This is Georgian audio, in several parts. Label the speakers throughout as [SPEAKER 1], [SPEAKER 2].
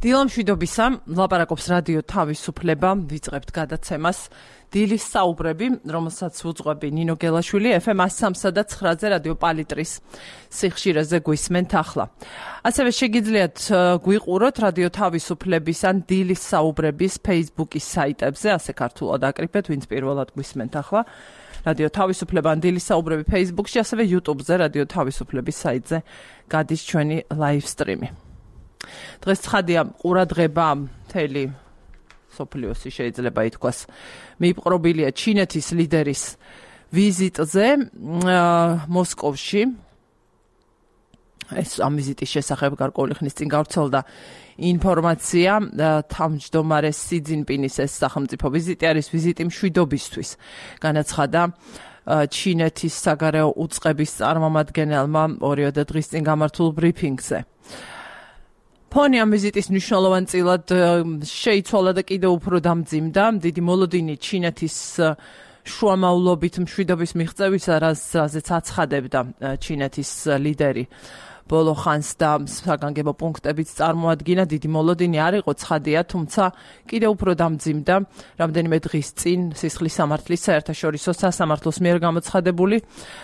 [SPEAKER 1] დილა მშვიდობისა, ლაპარაკობს რადიო თავისუფლება, ვიწყებთ გადაცემას დილის საუბრები, რომელსაც უძღვები ნინო გელაშვილი, FM 103.9-ზე რადიო პალიტრის სიხშირეზე გვისმენთ ახლა. ასევე შეგიძლიათ გვიყუროთ რადიო თავისუფლების ან დილის საუბრების Facebook-ის საიტებზე, ასე ქართულად აკრიფეთ, ვინც პირველად გვისმენთ ახლა. რადიო თავისუფლება ან დილის საუბრები Facebook-ში, ასევე YouTube-ზე რადიო თავისუფლების საიტზე გადის ჩვენი live stream-ი. დღეს ცხადია ყურადღება მთელი სოფლიოსი შეიძლება ითქვას მიიპყრობილია ჩინეთის ლიდერის ვიზიტზე მოსკოვში. ეს ამ ვიზიტის შესახებ გარკვეული ხნის წინ გავრცელდა ინფორმაცია. თავმჯდომარე სი ძინპინის ეს სახელმწიფო ვიზიტი არის ვიზიტი მშვიდობისთვის, განაცხადა ჩინეთის საგარეო უწყების წარმომადგენელმა ორიოდე დღის წინ გამართულ ბრიფინგზე. ფონი ამ ვიზიტის მნიშვნელოვანწილად შეიცვალა და კიდევ უფრო დამძიმდა. დიდი მოლოდინი ჩინეთის შუამავლობით მშვიდობის მიღწევისა, რაზეც აცხადებდა ჩინეთის ლიდერი ბოლო ხანს და საგანგებო პუნქტებიც წარმოადგინა. დიდი მოლოდინი არ იყო ცხადია, თუმცა კიდევ უფრო დამძიმდა რამდენიმე დღის წინ სისხლის სამართლის საერთაშორისო სასამართლოს მიერ გამოცხადებული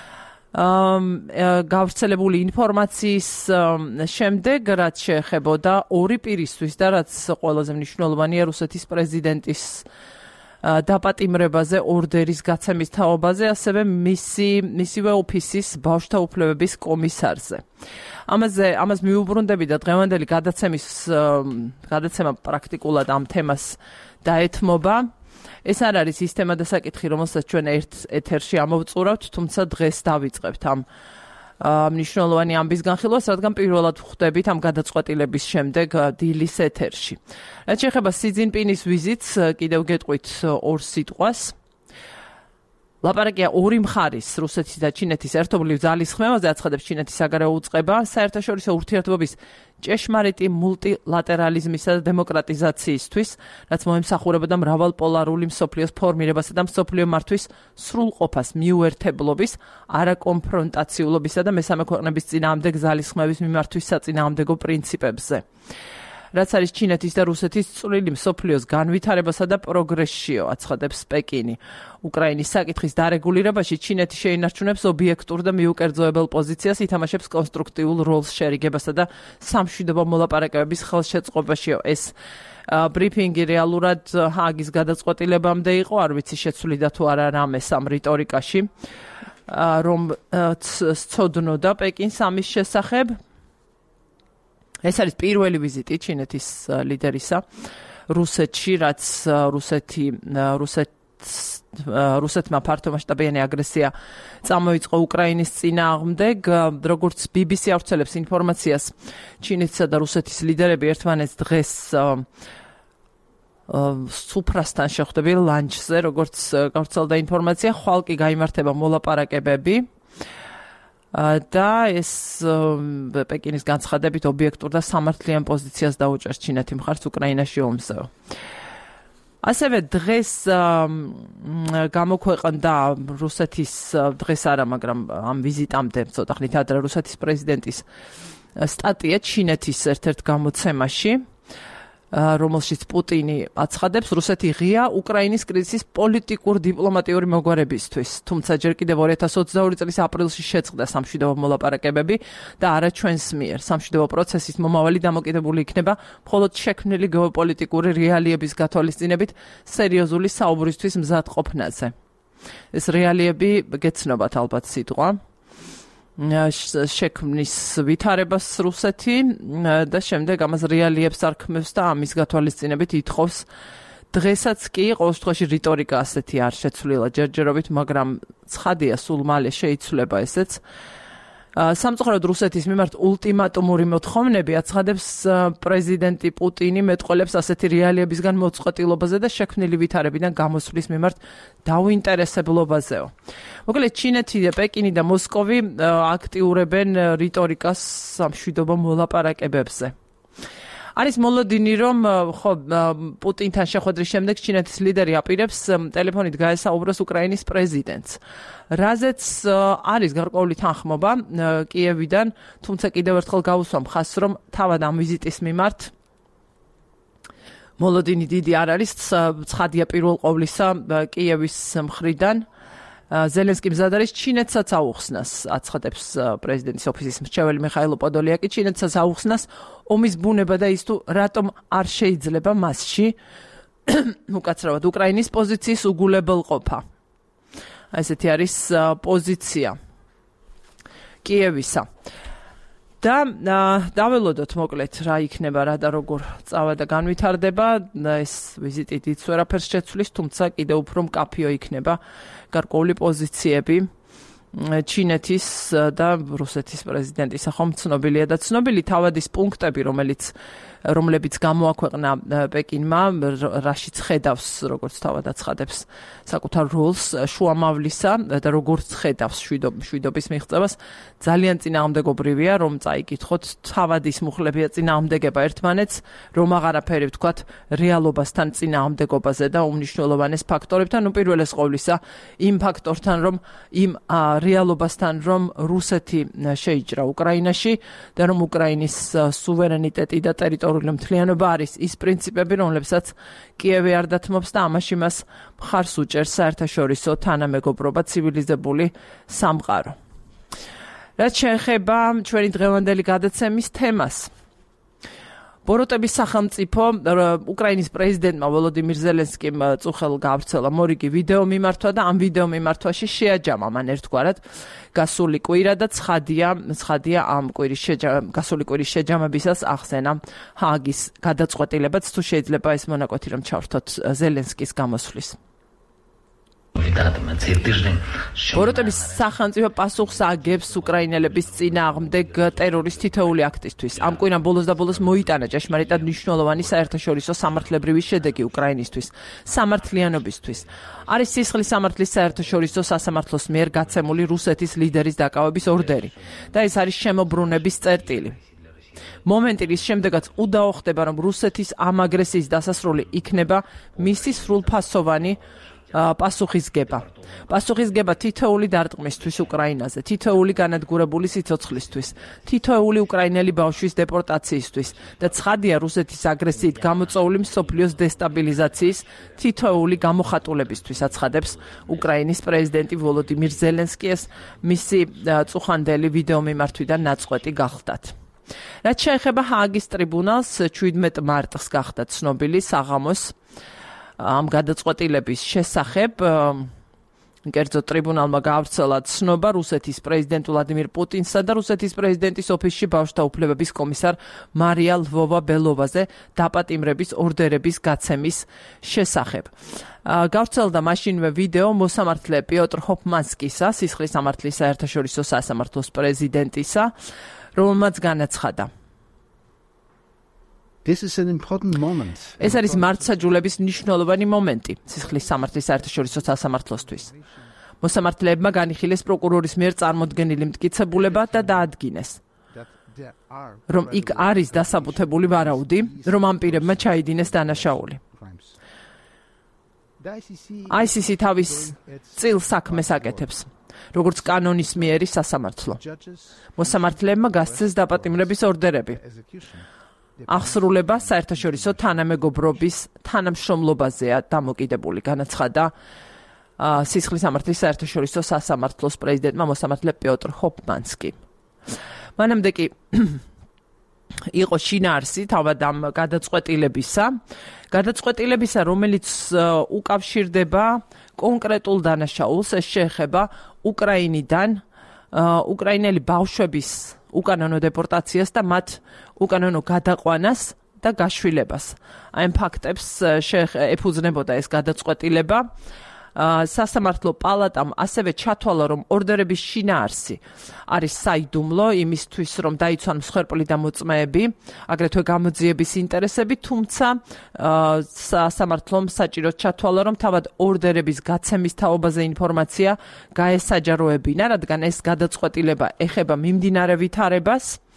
[SPEAKER 1] გავრცელებული ინფორმაციის შემდეგ, რაც შეეხებოდა ორი პირისთვის და რაც ყველაზე მნიშვნელოვანია რუსეთის პრეზიდენტის დაპატიმრებაზე, ორდერის გაცემის თაობაზე, ასევე მისივე ოფისის ბავშვთა უფლებების კომისარზე. ამას მიუბრუნდები და დღევანდელი გადაცემა პრაქტიკულად ამ თემას დაეთმობა. ეს არ არის ის თემა და საკითხი, რომელსაც ჩვენ ერთ ეთერში ამოვწურავთ, თუმცა დღეს დავიწყებთ ამ მნიშვნელოვანი ამბის განხილვას, რადგან პირველად ვხვდებით ამ გადაწყვეტილების შემდეგ დილის ეთერში. რაც შეეხება სი ძინპინის ვიზიტს, კიდევ გეტყვით ორ სიტყვას. ლაპარაკია ორი მხარის, რუსეთის და ჩინეთის ერთობლივ ძალისხმევაზე, აცხადებს ჩინეთის საგარეო უწყება, საერთაშორისო ურთიერთობების ჭეშმარიტი მულტილატერალიზმისა და დემოკრატიზაციისთვის, რაც მოემსახურებოდა მრავალპოლარული მსოფლიოს ფორმირებასა და მსოფლიო მართვის სრულყოფას, მიუერთებლობის, არაკონფრონტაციულობისა და მესამე ქვეყნების წინააღმდეგ ძალისხმევის მიმართვის საწინააღმდეგო პრინციპებზე. რაც არის ჩინეთის და რუსეთის წვლილი მსოფლიოს განვითარებასა და პროგრესშიო, აცხადებს პეკინი. უკრაინის საკითხის დარეგულირებაში ჩინეთი შეინარჩუნებს ობიექტურ და მიუკერძოებელ პოზიციას, ითამაშებს კონსტრუქტიულ როლს შერიგებასა და სამშვიდობო მოლაპარაკებების ხელშეწყობაშიო. ეს ბრიფინგი რეალურად ჰააგის გადაწყვეტილებამდე იყო, არ ვიცი შეცვლიდა თუ არა რამეს ამ რიტორიკაში, რომ სცოდნოდა პეკინს ამის შესახებ. ეს არის პირველი ვიზიტი ჩინეთის ლიდერისა რუსეთში, რაც რუსეთმა ფართომასშტაბიანი აგრესია წამოიწყო უკრაინის წინააღმდეგ. როგორც BBC ავრცელებს ინფორმაციას, ჩინეთსა და რუსეთის ლიდერები ერთმანეთს დღეს სუფრასთან შეხვდებიან ლანჩზე, როგორც გავრცელდა ინფორმაცია, ხვალ კი გაიმართება მოლაპარაკებები. და ეს პეკინის განცხადებით ობიექტურ და სამართლიან პოზიციას დაუჭერს ჩინეთი მხარს უკრაინაში ომზე. ასევე დღეს გამოქვეყნდა რუსეთის დღეს არა, მაგრამ ამ ვიზიტამდე ცოტა ხნით ადრე რუსეთის პრეზიდენტის სტატია ჩინეთის ერთ-ერთ გამოცემაში, რომელშიც პუტინი აცხადებს, რუსეთი ღია უკრაინის კრიზისის პოლიტიკურ-დიპლომატიური მოგვარებისთვის. თუმცა ჯერ კიდევ 2022 წლის აპრილში შეწყდა სამშვიდობო მოლაპარაკებები და არა ჩვენს მიერ. სამშვიდობო პროცესის მომავალი დამოკიდებული იქნება მხოლოდ შექმნილი გეოპოლიტიკური რეალიების გათვალისწინებით სერიოზული საუბრისთვის მზადყოფნაზე. ეს რეალიები გეცნობათ ალბათ სიტყვა. შექმნის ვითარებას რუსეთი და შემდეგ ამას რეალიებს არქმევს და ამის გათვალისწინებით ითხოვს. დღესაც კი ყოველ შემთხვევაში რიტორიკა ასეთი არ შეცვლილა ჯერჯერობით, მაგრამ ცხადია, სულ მალე შეიცვლება ესეც. სამწუხაროდ რუსეთის მიმართ ულტიმატუმური მოთხოვნები, აცხადებს პრეზიდენტი პუტინი, მეტყველებს ასეთი რეალიებისგან მოწყვეტილობაზე და შექმნილი ვითარებიდან გამოსვლის მიმართ დაუინტერესებლობაზეო. მოკლედ ჩინეთი, პეკინი და მოსკოვი აქტიურებენ რიტორიკას სამშვიდობო მოლაპარაკებებზე. არის მოლოდინი, რომ პუტინთან შეხვედრის შემდეგ ჩინეთის ლიდერი აპირებს ტელეფონით გაესაუბროს უკრაინის პრეზიდენტს. რაზეც არის გარკვეული თანხმობა კიევიდან, თუმცა კიდევ ერთხელ გავუსვამ ხაზს, რომ თავად ამ ვიზიტის მიმართ მოლოდინი დიდი არ არის, ცხადია პირველ ყოვლისა კიევის მხრიდან. ზელენსკი მზად არის ჩინეთსაც აუხსნას, აცხადებს პრეზიდენტის ოფისის მრჩეველი მიხაილ პოდოლიაკი, ჩინეთსაც აუხსნას ომის ბუნება და ის თუ რატომ არ შეიძლება მასში უკაცრავად უკრაინის პოზიციის უგულებელყოფა. ესეთი არის პოზიცია კიევისა. და დაველოდოთ მოკლედ რა იქნება რა და როგორ წავა და განვითარდება. ეს ვიზიტი დიდ ვერაფერს შეცვლის, თუმცა კიდევ უფრო მკაფიო იქნება გარკვეული პოზიციები ჩინეთის და რუსეთის პრეზიდენტის ახალ ცნობილია და ცნობილი თავადის პუნქტები, რომლებიც გამოაქვეყნა პეკინმა, რაშიც ხედავს, როგორც თავად აცხადებს, საკუთარ როლს შუამავლისა და როგორც ხედავს შვიდობის მიღწევას, ძალიან წინააღმდეგობრივია, რომ წაიკითხოთ თავადის მუხლებია წინააღმდეგება ერთმანეთს, რომ აღარაფერი ვთქვათ რეალობასთან წინააღმდეგობაზე და უმნიშვნელოვანეს ფაქტორებთან, უპირველეს ყოვლისა იმ ფაქტორთან, რომ იმ რეალობასთან, რომ რუსეთი შეიჭრა უკრაინაში და რომ უკრაინის სუვერენიტეტი და ტერიტორიული მთლიანობა არის ის პრინციპები, რომლებსაც კიევი არ დათმობს და ამაში მას მხარს უჭერს საერთაშორისო თანამეგობრობა, ცივილიზებული სამყარო. რაც შეეხება ჩვენი დღევანდელი გადაცემის თემას, ბოროტების სახელმწიფო უკრაინის პრეზიდენტმა ვოლოდიმირ ზელენსკიმ წუხელ გავრცელა მორიგი ვიდეო მიმართვა და ამ ვიდეო მიმართვაში შეაჯამა მან ერთგვარად გასული კვირა და ცხადია ამ გასული კვირის შეჯამებისას ახსენა ჰააგის გადაწყვეტილებაც, თუ შეიძლება ეს მონაკვეთი რომ ჩავრთოთ ზელენსკის გამოსვლის. ბოროტების სახელმწიფო პასუხს აგებს უკრაინელების წინააღმდეგ ტერორის თითოეული აქტისთვის. ამ კვირამ ბოლოს მოიტანა ჭეშმარიტად მნიშვნელოვანი საერთაშორისო სამართლებრივი შედეგი უკრაინისთვის, სამართლიანობისთვის. არის სისხლის სამართლის საერთაშორისო სასამართლოს მიერ გაცემული რუსეთის ლიდერის დაკავების ორდერი და ეს არის შემოbrunების წერტილი. მომენტი, რის შემდეგაც უდაო ხდება, რომ რუსეთის ამ აგრესიის დასასრული იქნება მისი სრულფასოვანი პასუხისგება თითოეული დარტყმისთვის უკრაინაზე, თითოეული განადგურებული სიცოცხლისთვის, თითოეული უკრაინელი ბავშვის დეპორტაციისთვის და ცხადია რუსეთის აგრესიით გამოწვეული მსოფლიოს დესტაბილიზაციის თითოეული გამოხატულებისთვის, აცხადებს უკრაინის პრეზიდენტი ვოლოდიმირ ზელენსკი, მისი წუხანდელი ვიდეო მიმართვიდან ნაწყვეტი გახდათ. რაც შეეხება ჰააგის ტრიბუნალს, 17 მარტს გახდა ცნობილი საღამოს ამ გადაწყვეტილების შესახებ. კერძო ტრიბუნალმა გაავრცელა ცნობა რუსეთის პრეზიდენტ ვლადიმირ პუტინსა და რუსეთის პრეზიდენტის ოფისში ბავშვთა უფლებების კომისარ მარია ლვოვა-ბელოვაზე დაპატიმრების ორდერების გაცემის შესახებ. გავრცელდა მაშინვე ვიდეო მოსამართლე პიოტრ ჰოფმანსკისა, სისხლის სამართლის საერთაშორისო სასამართლოს პრეზიდენტისა, რომელმაც განაცხადა: ეს არის მართლმსაჯულების მნიშვნელოვანი მომენტი სისხლის სამართლის საერთაშორისო სასამართლოსთვის. მოსამართლეებმა განიხილეს პროკურორის მიერ წარმოდგენილი მტკიცებულება და დაადგინეს, რომ იქ არის დასაბუთებული ვარაუდი, რომ ამ პირებმა ჩაიდინეს დანაშაული. ICC თავის წილ საქმეს აკეთებს, როგორც კანონის მიერი სასამართლო. მოსამართლეებმა გასცეს დაპატიმრების ორდერები. აღსრულება საერთაშორისო თანამეგობრობის თანამშრომლობაზეა დამოკიდებული, განაცხადა სისხლის სამართლის საერთაშორისო სასამართლოს პრეზიდენტმა მოსამართლე პიოტრ ჰოფმანსკი. მანამდე კი იყო შინაარსი თავად ამ გადაწყვეტილებისა, რომელიც უკავშირდება კონკრეტულ დანაშაულს, ეს შეეხება უკრაინიდან უკრაინელი ბავშვების უკანონო დეპორტაციას და მათ უკანონო გადაყვანას და გაშვილებას. ამ ფაქტებს ეფუძნებოდა ეს გადაწყვეტილება. სასამართლო პალატამ ასევე ჩათვალა, რომ ორდერების შინაარსი არის საიდუმლო იმისთვის, რომ დაიცვან მსხვერპლი და მოწმეები, აგრეთვე გამოძიების ინტერესები, თუმცა სასამართლომ საჭიროდ ჩათვალა, რომ თავად ორდერების გაცემის თაობაზე ინფორმაცია გაესაჯაროებინა, რადგან ეს გადაწყვეტილება ეხება მიმდინარე ვითარებას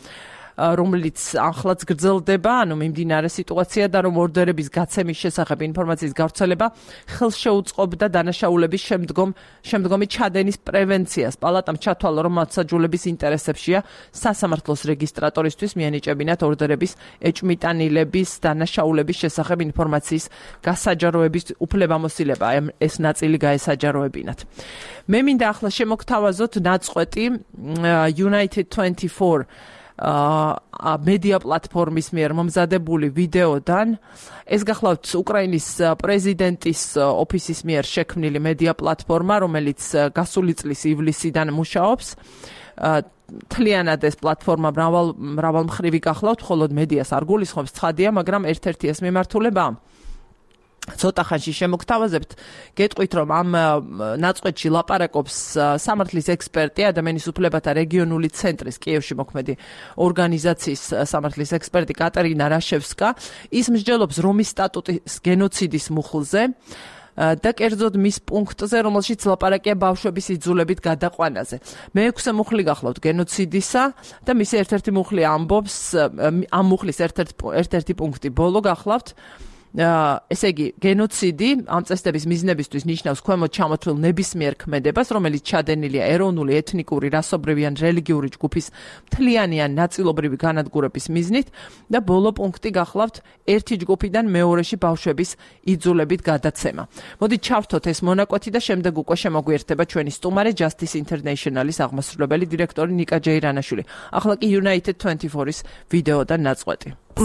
[SPEAKER 1] რომელიც ახლაც გრძელდება, ანუ მიმდინარე სიტუაცია და რომ ორდერების გაცემის შესახებ ინფორმაციის გავრცელება ხელს შეუწყობდა დანაშაულების შემდგომი ჩადენის პრევენციას. პალატამ ჩათვალა, რომ მართლმსაჯულების ინტერესებშია სასამართლოს რეგისტრატორისთვის მიენიჭებინათ ორდერების ეჭვმიტანილების დანაშაულების შესახებ ინფორმაციის გასაჯაროების უფლებამოსილება, ეს ნაწილი გაესაჯაროებინათ. მე მინდა ახლა შემოგთავაზოთ ნაწყვეტი United 24 მედია პლატფორმის მიერ მომზადებული ვიდეოდან. ეს გახლავთ უკრაინის პრეზიდენტის ოფისის მიერ შექმნილი მედია პლატფორმა, რომელიც გასული წლის ივლისიდან მუშაობს. თლიანად ეს პლატფორმა მრავალმხრივი გახლავთ, მხოლოდ მედიას არ გულისხმობს, ცხადია, მაგრამ ერთ-ერთი ეს მიმართულება ცოტა ხანში შემოგთავაზებთ. გეტყვით, რომ ამ ნაწყვეტში ლაპარაკობს სამართლის ექსპერტი, ადამიანის უფლებათა რეგიონული ცენტრის კიევში მოქმედი ორგანიზაციის სამართლის ექსპერტი კატერინა რაშევსკა. ის მსჯელობს რომის სტატუტის გენოციდის მუხლზე და კერძოდ მის პუნქტზე, რომელშიც ლაპარაკია ბავშვების იძულებით გადაყვანაზე. მე-6 მუხლი გახლავთ გენოციდისა და მისი ერთ-ერთი მუხლი ამბობს, ამ მუხლის ერთ-ერთი პუნქტი ბოლო გახლავთ. ესე იგი, გენოციდი ამ წესდების მიზნებისთვის ნიშნავს ქვემოთ ჩამოთვლილ ნებისმიერ ქმედებას, რომელიც ჩადენილია ეროვნული, ეთნიკური, რასობრივი ან რელიგიური ჯგუფის მთლიანი ან ნაწილობრივი განადგურების მიზნით და ბოლო პუნქტი გახლავთ ერთი ჯგუფიდან მეორეში ბავშვების იძულებით გადაცემა. მოდით ჩავთოთ ეს მონაკვეთი და შემდეგ უკვე შემოგვიერთდება ჩვენი სტუმარი Justice International-ის აღმასრულებელი დირექტორი ნიკა ჯეირანაშვილი. ახლა კი United 24-ის ვიდეოდან ნაწყვეტი.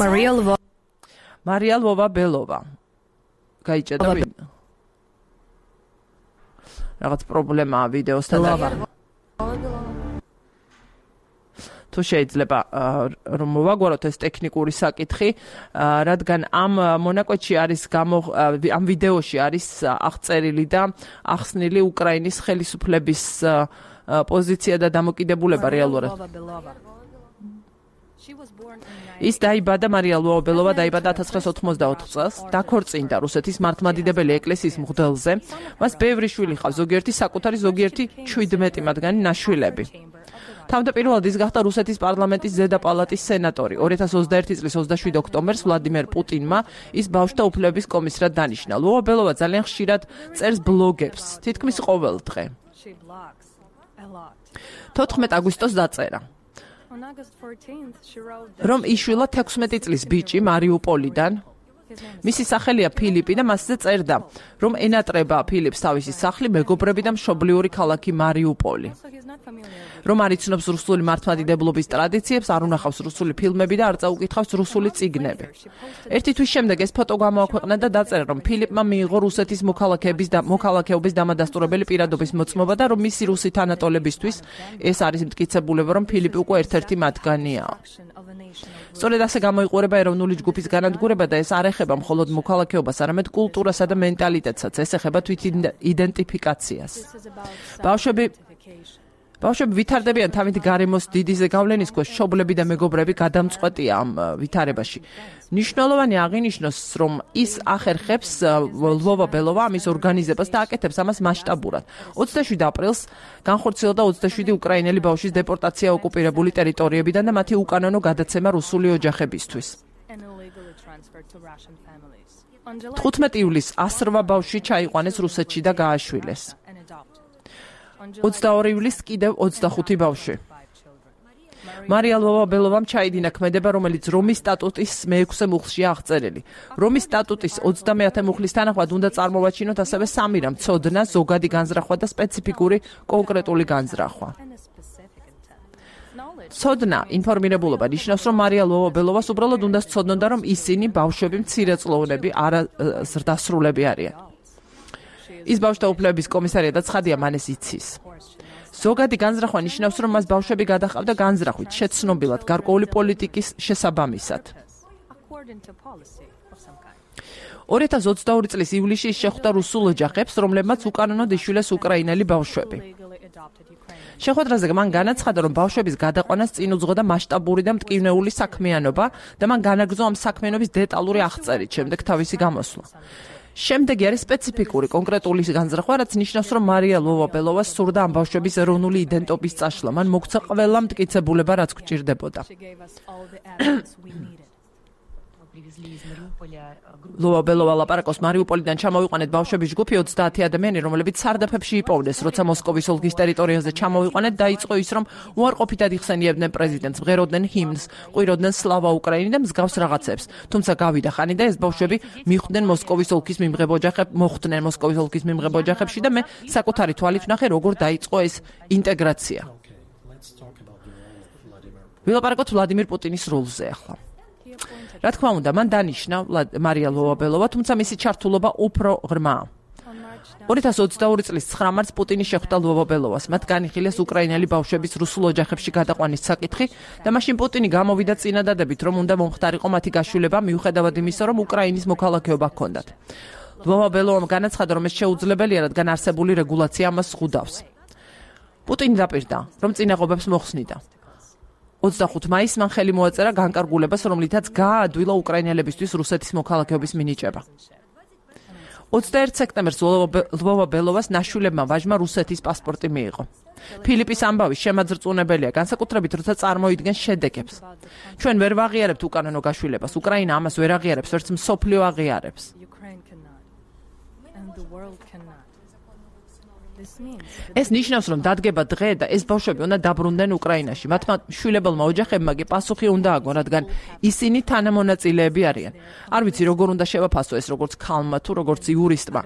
[SPEAKER 1] მარია ლვოვა-ბელოვა. გაიჭედა რაღაც პრობლემაა ვიდეოსთან. თუ შეიძლება რომ მოვაგვაროთ ეს ტექნიკური საკითხი, რადგან ამ მონაკვეთში არის ამ ვიდეოში არის აღწერილი და ახსნილი უკრაინის ხელისუფლების პოზიცია და დამოკიდებულება რეალურად. ის დაიბადა მარია ლვოვა-ბელოვა დაიბადა 1984 წელს, დაქორწინდა რუსეთის მართლმადიდებელი ეკლესიის მღვდელზე. მას ბევრი შვილი ჰყავს, ზოგიერთი საკუთარი, ზოგიერთი 17 მათგანი ნაშვილები. თავდაპირველად ის გახდა რუსეთის პარლამენტის ზედა პალატის სენატორი. 2021 წლის 27 ოქტომბერს ვლადიმერ პუტინმა ის ბავშვთა უფლებების კომისრად დანიშნა. ლვოვა-ბელოვა ძალიან ხშირად წერს ბლოგებს, თითქმის ყოველ დღე. 14 აგვისტოს დაწერა, რომ იშვილა 16 წლის ბიჭი მარიუპოლიდან. მისი სახელია ფილიპი და მასზე წერდა, რომ ენატრება ფილიპს თავისი სახლი, მეგობრები და მშობლიური ქალაქი მარიუპოლი. რომ არ იცნობს რუსული მართლმადიდებლობის ტრადიციებს, არ უნახავს რუსული ფილმები და არ წაუკითხავს რუსული წიგნები. ერთი თვის შემდეგ ეს ფოტო გამოაქვეყნა და დაწერა, რომ ფილიპმა მიიღო რუსეთის მოქალაქეობის დამადასტურებელი პირადობის მოწმობა და რომ მისი რუსი თანატოლებისთვის ეს არის მტკიცებულება, რომ ფილიპი უკვე ერთ-ერთი მათგანია. სწორედ ასე გამოიყურება ეროვნული ჯგუფის განადგურება და ეს არ ეხება მხოლოდ მოქალაქეობას, არამედ კულტურასა და მენტალიტეტსაც, ეს ეხება თვითიდენტიფიკაციას. ბავშვები ვითარდებიან თავით გარემოს დიდი ზეგავლენის ქვეშ, მშობლები და მეგობრები გადამწყვეტია ამ ვითარებაში. მნიშვნელოვანი აღინიშნოს, რომ ის ახერხებს ლვოვა-ბელოვა ამის ორგანიზებას და აკეთებს ამას მასშტაბურად. 27 აპრილს განხორციელდა 27 უკრაინელი ბავშვის დეპორტაცია ოკუპირებული ტერიტორიებიდან და მათი უკანონო გადაცემა რუსული ოჯახებისთვის. 15 ივლისს 108 ბავშვი ჩაიყვანეს რუსეთში და გააშვილეს. 22 ივლისს კიდევ 25 ბავშვი. მარია ლვოვა-ბელოვამ ჩაიდინა ქმედება, რომელიც რომის სტატუტის მე-6 მუხლშია აღწერილი. რომის სტატუტის 30 მუხლის თანახმად უნდა წარმოვაჩინოთ ასევე სამი რამ: ცოდნა, ზოგადი განზრახვა და სპეციფიკური კონკრეტული განზრახვა. ცოდნა, ინფორმირებულობა ნიშნავს, რომ მარია ლვოვა-ბელოვას უბრალოდ უნდა სცოდნოდა, რომ ისინი ბავშვები მცირეწლოვნები, არასრდასრულები არიან. ის ბავშვთა უფლებების კომისარია და ცხადია, მან ეს იცის. ზოგადი განზრახვა ნიშნავს, რომ მას ბავშვები გადაჰყავდა განზრახვით, შეცნობილად, გარკვეული პოლიტიკის შესაბამისად. 2022 წლის ივლისში შეხვდა რუსულ ოჯახებს, რომლებმაც უკანონოდ იშვილეს უკრაინელი ბავშვები. შეხვედრაზე მან განაცხადა, რომ ბავშვების გადაყვანას წინ უძღოდა მასშტაბური და მტკივნეული საქმიანობა და მან განაგრძო ამ საქმიანობის დეტალური აღწერით შემდეგ თავისი გამოსვლა. შემდეგი არის სპეციფიკური კონკრეტული განზრახვა, რაც ნიშნავს, რომ მარია ლვოვა-ბელოვას სურდა ამ ბავშვების ეროვნული იდენტობის წაშლა. მან მოგცა ყველა მტკიცებულება, რაც გვჭირდებოდა. ლვოვა-ბელოვა ლაპარაკობს მარიუპოლიდან ჩამოვიყვანეთ ბავშვების ჯგუფი 30 ადამიანი, რომლებიც სარდაფებში იპოვნეს, როცა მოსკოვის ოლქის ტერიტორიაზე ჩამოვიყვანეთ, დაიწყო ის, რომ უარყოფითად იხსენიებდნენ პრეზიდენტს, მღეროდნენ ჰიმნს, ყვიროდნენ სლავა უკრაინი და მსგავს რაღაცებს. თუმცა გავიდა ხანი და ეს ბავშვები მოხვდნენ მოსკოვის ოლქის მიმღებ ოჯახებში და მე საკუთარი თვალით ვნახე, როგორ დაიწყო ეს ინტეგრაცია. ვილაპარაკოთ ვლადიმირ პუტინის როლზე ახლა. რა თქმა უნდა, მან დანიშნა მარია ლვოვა-ბელოვა, თუმცა მისი ჩართულობა უფრო ღრმაა. 2022 წლის 9 მარტს პუტინი შეხვდა ლვოვა-ბელოვას. მათ განიხილეს უკრაინელი ბავშვების რუსულ ოჯახებში გადაყვანის საკითხი და მაშინ პუტინი გამოვიდა წინადადებით, რომ უნდა მომხდარიყო მათი გაშვილება, მიუხედავად იმისა, რომ უკრაინის მოქალაქეობა ჰქონდათ. ლვოვა-ბელოვამ განაცხადა, რომ ეს შეუძლებელია, რადგან არსებული რეგულაცია ამას ზღუდავს. პუტინი დაპირდა, რომ წინაღობებს მოხსნიდა. 25 მაისს მან ხელი მოაწერა განკარგულებას, რომლითაც გააადვილა უკრაინელებისთვის რუსეთის მოქალაქეობის მინიჭება. 21 სექტემბერს ლვოვა-ბელოვას ნაშვილებმა ვაჟმა რუსეთის პასპორტი მიიღო. ფილიპის ამბავი შემაძრწუნებელია, განსაკუთრებით როცა წარმოიდგენს შედეგებს. ჩვენ ვერ ვაღიარებთ უკანონო გაშვილებას, უკრაინა ამას ვერ აღიარებს, ვერც მსოფლიო აღიარებს. ეს ნიშნავს, რომ დადგება დღე და ეს ბავშვები უნდა დაბრუნდნენ უკრაინაში. მათმა შვილებელმა ოჯახებმა კი პასუხი უნდა აგონ, რადგან ისინი თანამონაწილეები არიან. არ ვიცი, როგორ უნდა შევაფასო ეს, როგორც ქალმა თუ როგორც იურისტმა.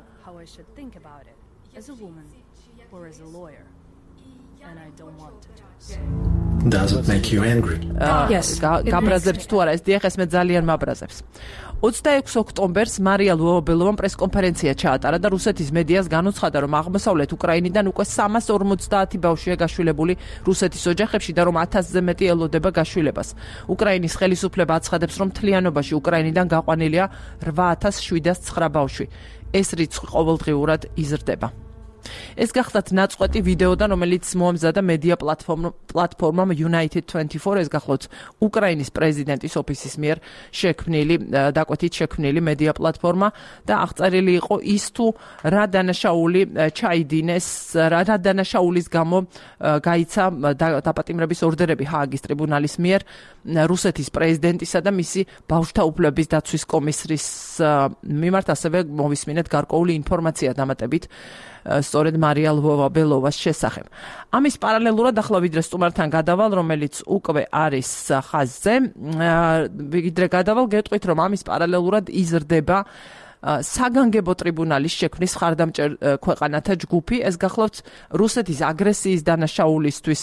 [SPEAKER 2] Does it make you angry?
[SPEAKER 1] Yes. გაბრაზებთ თუ არა, ეს დიახ, ეს მე ძალიან მაბრაზებს. 26 ოქტომბერს მარია ლვოვა-ბელოვამ პრესკონფერენცია ჩაატარა და რუსეთის მედიას განუცხადა, რომ აღმოსავლეთ უკრაინიდან უკვე 350 ბავშვია გაშვილებული რუსეთის ოჯახებში და რომ 1000-ზე მეტი ელოდება გაშვილებას. უკრაინის ხელისუფლება აცხადებს, რომ მთლიანობაში უკრაინიდან გაყვანილია 8709 ბავშვი. ეს რიცხვი ყოველდღიურად იზრდება. ეს გახლავთ ნაწყვეტი ვიდეოდან, რომელიც მოამზადა მედია პლატფორმამ United24, ეს გახლავთ უკრაინის პრეზიდენტის ოფისის მიერ დაკვეთით შექმნილი მედია პლატფორმა და აღწერილი იყო ის თუ რა დანაშაული ჩაიდინეს, რა დანაშაულის გამო გაიცა დაპატიმრების ორდერები ჰააგის ტრიბუნალის მიერ რუსეთის პრეზიდენტისა და მისი ბავშვთა უფლებების დაცვის კომისრის მიმართ, ასევე მოვისმინეთ გარკვეული ინფორმაცია დამატებით სწორედ მარია ლვოვა-ბელოვას შესახებ. ამის პარალელურად ახლა ვიდრე სტუმართან გადავალ, რომელიც უკვე არის ხაზზე, ვიდრე გადავალ, გეტყვით, რომ ამის პარალელურად იზრდება საგანგებო ტრიბუნალის შექმნის ხარდამჭერ ქვეყანათა ჯგუფი. ეს გახლავთ რუსეთის აგრესიის დანაშაულისთვის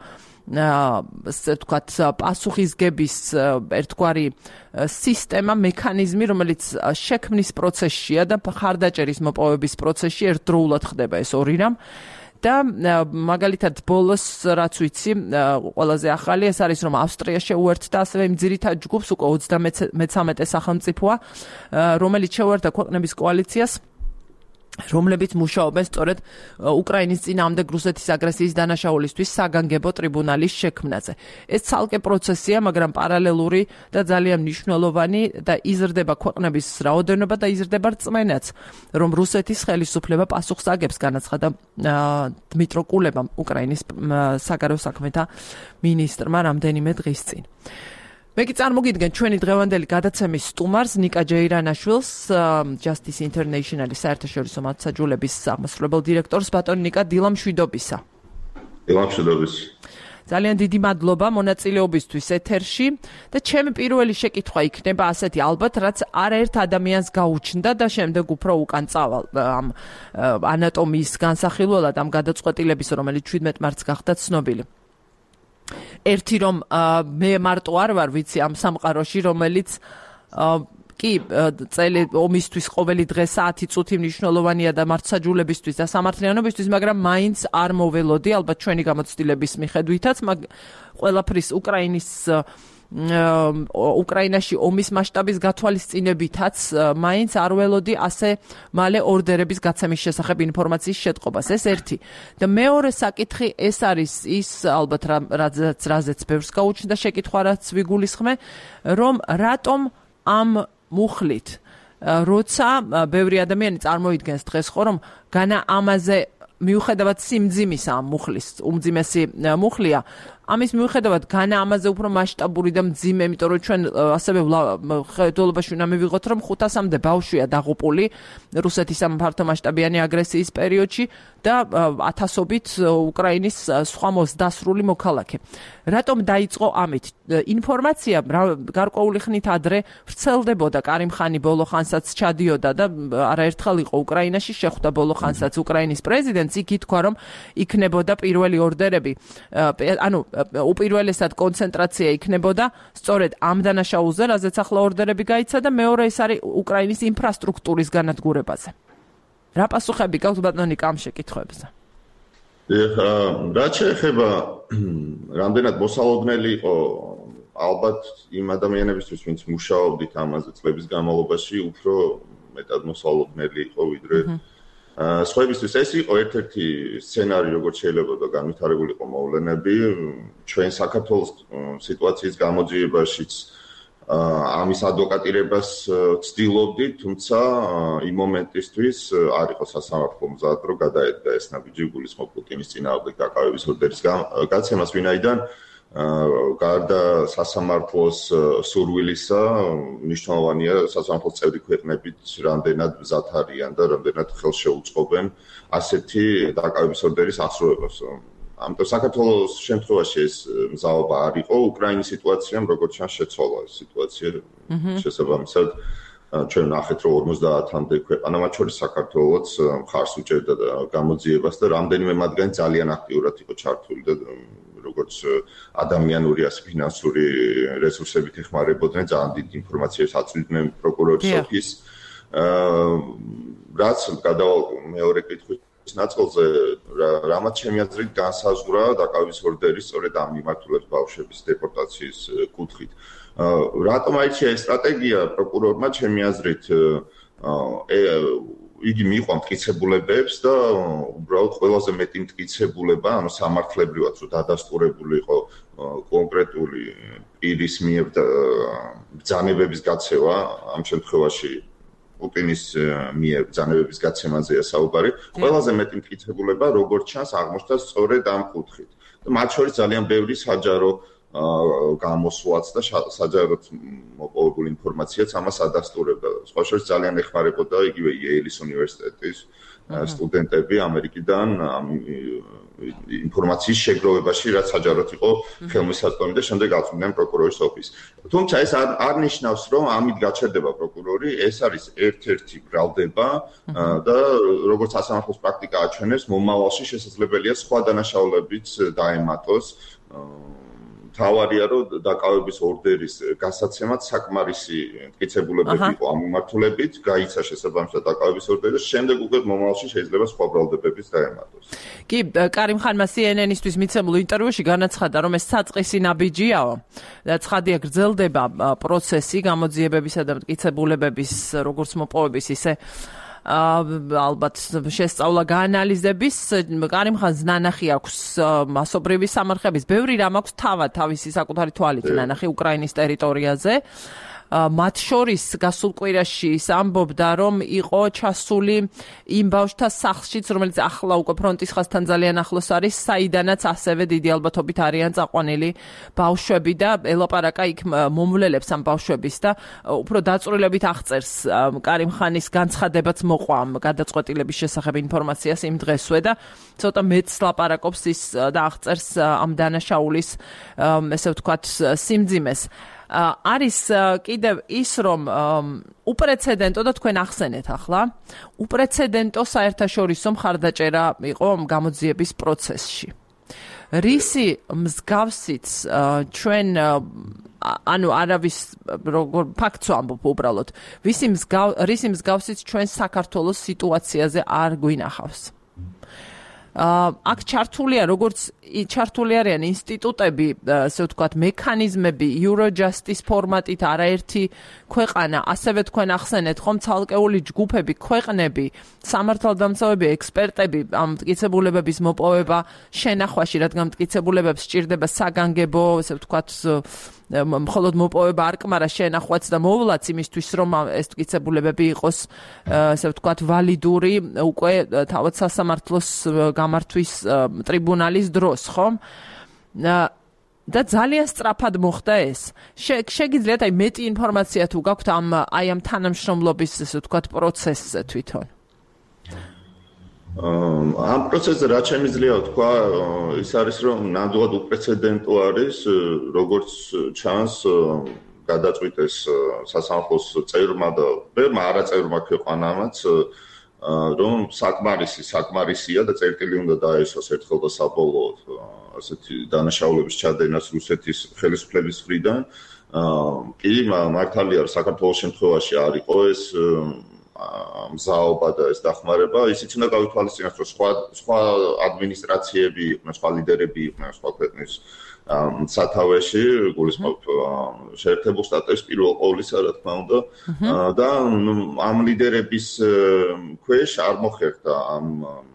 [SPEAKER 1] თქვათ პასუხისგების ერთგვარი სისტემა, მექანიზმი, რომელიც შექმნის პროცესშია და ხარდაჭერის მოპოვების პროცესში ერთდროულად ხდება ეს ორი რამ. და მაგალითად ბოლოს რაც ვიცი, ყველაზე ახალი ეს არის, რომ ავსტრია შეუერთდა ასევე იმ ძირითად ჯგუფს, უკვე 33 სახელმწიფოა, რომელიც შეუერთდა ქვეყნების კოალიციას, რომლებიც მუშაობენ სწორედ უკრაინის წინააღმდეგ რუსეთის აგრესიის დანაშაულისთვის საგანგებო ტრიბუნალის შექმნაზე. ეს ცალკე პროცესია, მაგრამ პარალელური და ძალიან მნიშვნელოვანი და იზრდება ქვეყნების რაოდენობა და იზრდება რწმენაც, რომ რუსეთის ხელისუფლება პასუხს აგებს, განაცხადა დმიტრო კულებამ, უკრაინის საგარეო საქმეთა მინისტრმა რამდენიმე დღის წინ. მე კი წარმოგიდგენ ჩვენი დღევანდელი გადაცემის სტუმარს, ნიკა ჯეირანაშვილს, Justice International-ის საერთაშორისო მართლმსაჯულების აღმასრულებელ დირექტორს, ბატონ ნიკა, დილამშვიდობისა.
[SPEAKER 3] დილამშვიდობისა.
[SPEAKER 1] ძალიან დიდი მადლობა მონაწილეობისთვის ეთერში და ჩემი პირველი შეკითხვა იქნება ასეთი, ალბათ რაც არაერთ ადამიანს გაუჩნდა და შემდეგ უფრო უკან წავალ ამ ანატომიის განსახილველად, ამ გადაწყვეტილების, რომელიც 17 მარტს გახდა ცნობილი. ერთი რომ მე მარტო არ ვარ ვიცი ამ სამყაროში, რომელიც კი წელი ომისთვის ყოველი დღე საათი წუთი მნიშვნელოვანია და მართლმსაჯულებისთვის და სამართლიანობისთვის, მაგრამ მაინც არ მოველოდი, ალბათ ჩვენი გამოცდილების მიხედვითაც, ყველაფრის უკრაინაში ომის მასშტაბის გათვალისწინებითაც მაინც არ ველოდი ასე მალე ორდერების გაცემის შესახებ ინფორმაციის შეტყობას. ეს ერთი. და მეორე საკითხი ეს არის ის, ალბათ რაზეც ბევრს გაუჩნდა შეკითხვა, რაც ვიგულისხმე, რომ რატომ ამ მუხლით როცა ბევრი ადამიანი წარმოიდგენს დღეს ხო რომ განა ამაზე მიუხედავად სიმძიმისა ამ მუხლის უმძიმესი მუხლია ამის მიუხედავად განა ამაზე უფრო მასშტაბური და მძიმე, იმიტომ რომ ჩვენ ასევე ხედულობაში უნდა მივიღოთ, რომ 500-მდე ბავშვია დაღუპული რუსეთის სამართო მასშტაბიანი აგრესიის პერიოდში და ათასობით უკრაინის სხვა მოსდასრული მოქალაქე. რატომ დაიწყო ამით? ინფორმაცია გარკვეული ხნით ადრე ვრცელდებოდა, კარიმ ხანი ბოლო ხანსაც ჩადიოდა და არაერთხელ იყო უკრაინაში, შეხვდა ბოლო ხანსაც უკრაინის პრეზიდენტს, იქ ითქვა, რომ იქნებოდა პირველი ორდერები, უპირველესად კონცენტრაცია იქნებოდა სწორედ ამ დანაშაულზე, რაზეც ახლა ორდერები გაიცა და მეორე ის არის უკრაინის ინფრასტრუქტურის განადგურებაზე. რა პასუხები გაქვთ ბატონი ამ შეკითხვებზე?
[SPEAKER 3] რაც შეეხება რამდენად მოსალოდნელი იყო ალბათ იმ ადამიანებისთვის, ვინც მუშაობდით ამაზე წლების განმავლობაში, უფრო მეტად მოსალოდნელი იყო ვიდრე სხვაებისთვის. ეს იყო ერთ-ერთი სცენარი, როგორც შეიძლება და განვითარებულიყო მოვლენები ჩვენ საქართველოს სიტუაციის გამოძიებაშიც ამის ადვოკატირებას ვცდილობდით, თუმცა იმ მომენტისთვის არ იყო სასამართლო მზად, რომ გადაედგა ეს ნაბიჯი გულისხმობ პუტინის წინააღმდეგ დაკავების ორდერის გაცემას, ვინაიდან გარდა სასამართლოს სურვილისა, მნიშვნელოვანია სასამართლოს წევრი ქვეყნებით რამდენად მზად არიან და რამდენად ხელშეუწყობენ ასეთი დაკავების ორდერის ასრულებას. ამიტომ საქართველოს შემთხვევაში ეს მზაობა არ იყო, უკრაინის სიტუაციამ როგორც ჩანს შეცვალა ეს სიტუაცია. შესაბამისად, ჩვენ ნახეთ, რომ 50-მდე ქვეყანა, მათ შორის საქართველოც მხარს უჭერდა გამოძიებას და რამდენიმე მათგანი ძალიან აქტიურად იყო ჩართული და როგორც ადამიანური, ასე ფინანსური რესურსებით ეხმარებოდნენ, ძალიან დიდ ინფორმაციას აწვდიდნენ პროკურორის ოფისს. რაც გადავალ მეორე კითხვის ნაწილზე, რამაც ჩემი აზრით განსაზღვრა დაკავების ორდერი სწორედ ამ მიმართულებით ბავშვების დეპორტაციის კუთხით. რატომ აირჩია ეს სტრატეგია პროკურორმა, ჩემი აზრით იგი მიყვა მტკიცებულებებს და უბრალოდ ყველაზე მეტი მტკიცებულება, ანუ სამართლებრივად რომ დადასტურებული იყო კონკრეტული პირის მიერ ბრძანებების გაცემა, ამ შემთხვევაში პუტინის მიერ ბრძანებების გაცემაზეა საუბარი, ყველაზე მეტი მტკიცებულება როგორც ჩანს აღმოჩნდა სწორედ ამ კუთხით. და მათ შორის ძალიან ბევრი საჯარო გამოსვლაც და საჯაროდ მოპოვებული ინფორმაციაც ამას ადასტურებდა. სხვა შორის ძალიან ეხმარებოდა იგივე იეილის უნივერსიტეტის სტუდენტები ამერიკიდან ინფორმაციის შეგროვებაში, რაც საჯაროდ იყო ხელმისაწვდომი და შემდეგ აწვდიდნენ პროკურორის ოფისს. თუმცა ეს არ ნიშნავს, რომ ამით გაჩერდება პროკურორი, ეს არის ერთ-ერთი ბრალდება და როგორც სასამართლოს პრაქტიკა აჩვენებს, მომავალში შესაძლებელია სხვა დანაშაულებიც დაემატოს. თავარია რომ დაკავების ორდერის გასაცემად საკმარისი მტკიცებულებები იყო ამ მიმართულებით, გაიცა შესაბამისად დაკავების ორდერი და შემდეგ უკვე მომავალში შეიძლება სხვა ბრალდებებიც დაემატოს.
[SPEAKER 1] კი, კარიმ ხანმა CNN-ისთვის მიცემულ ინტერვიუში განაცხადა, რომ ეს საწყისი ნაბიჯიაო და ცხადია გრძელდება პროცესი გამოძიებებისა და მტკიცებულებების როგორც მოპოვების ისე ალბათ შესწავლა გაანალიზების. კარიმ ხანს ნანახი აქვს მასობრივი სამარხების, ბევრი რამ აქვს თავისი საკუთარი თვალით ნანახი უკრაინის ტერიტორიაზე. მათ შორის გასულ კვირაში ის ამბობდა, რომ იყო ჩასული იმ ბავშვთა სახლშიც, რომელიც ახლა უკვე ფრონტის ხაზთან ძალიან ახლოს არის, საიდანაც ასევე დიდი ალბათობით არიან წაყვანილი ბავშვები და ელაპარაკა იქ მომვლელებს ამ ბავშვების და უფრო დაწვრილებით აღწერს კარიმ ხანის განცხადებაც მოყვა გადაწყვეტილების შესახებ ინფორმაციას იმ დღესვე და ცოტა მეც ლაპარაკობს ის და აღწერს ამ დანაშაულის ესე ვთქვათ სიმძიმეს. არის კიდევ ის, რომ უპრეცედენტო და თქვენ ახსენეთ ახლა, უპრეცედენტო საერთაშორისო მხარდაჭერა იყო გამოძიების პროცესში. რისი მსგავსიც ჩვენ ანუ არავის როგორ ფაქტს ვამბობ უბრალოდ, რისი მსგავსიც ჩვენ საქართველოს სიტუაციაზე არ გვინახავს. აქ ჩართულია როგორც ჩართული არიან ინსტიტუტები, ასე ვთქვათ, მექანიზმები, Eurojust-ის ფორმატით არაერთი ქვეყანა, ასევე თქვენ ახსენეთ ხომ ცალკეული ჯგუფები, ქვეყნები, სამართალდამცავები, ექსპერტები ამ მტკიცებულებების მოპოვება შენახვაში, რადგან მტკიცებულებებს სჭირდება საგანგებო, ასე ვთქვათ, მხოლოდ მოპოვება არ კმარა შენახვაც და მოვლაც იმისთვის რომ ეს მტკიცებულებები იყოს ესე ვთქვათ ვალიდური უკვე თავად სასამართლოს გამართვის ტრიბუნალის დროს ხომ და ძალიან სწრაფად მოხდა ეს. შეგიძლიათ აი მეტი ინფორმაცია თუ გაქვთ აი ამ თანამშრომლობის ესე ვთქვათ პროცესზე თვითონ.
[SPEAKER 3] ამ პროცესზე რაც შემიძლია თქვა, ის არის რომ ნამდვილად უპრეცედენტო არის, როგორც ჩანს გადაწყვიტეს სასამართლოს წევრმა და ბევრმა არაწევრმა ქვეყანამაც რომ საკმარისია და წერტილი უნდა დაეშოს ერთხელ და საბოლოოდ ასეთი დანაშაულების ჩადენას რუსეთის ხელისუფლების მხრიდან. კი მართალია რომ საქართველოს შემთხვევაში არ იყო ეს მზაობა და ეს დახმარება, ისიც უნდა გავითვალისწინოთ, რომ სხვა ადმინისტრაციები იყვნენ, სხვა ლიდერები იყვნენ, სხვა ქვეყნის სათავეში, გულისხმობ შეერთებულ შტატებს პირველ ყოვლისა, რა თქმა უნდა, და ამ ლიდერების ქვეშ არ მოხერხდა ამ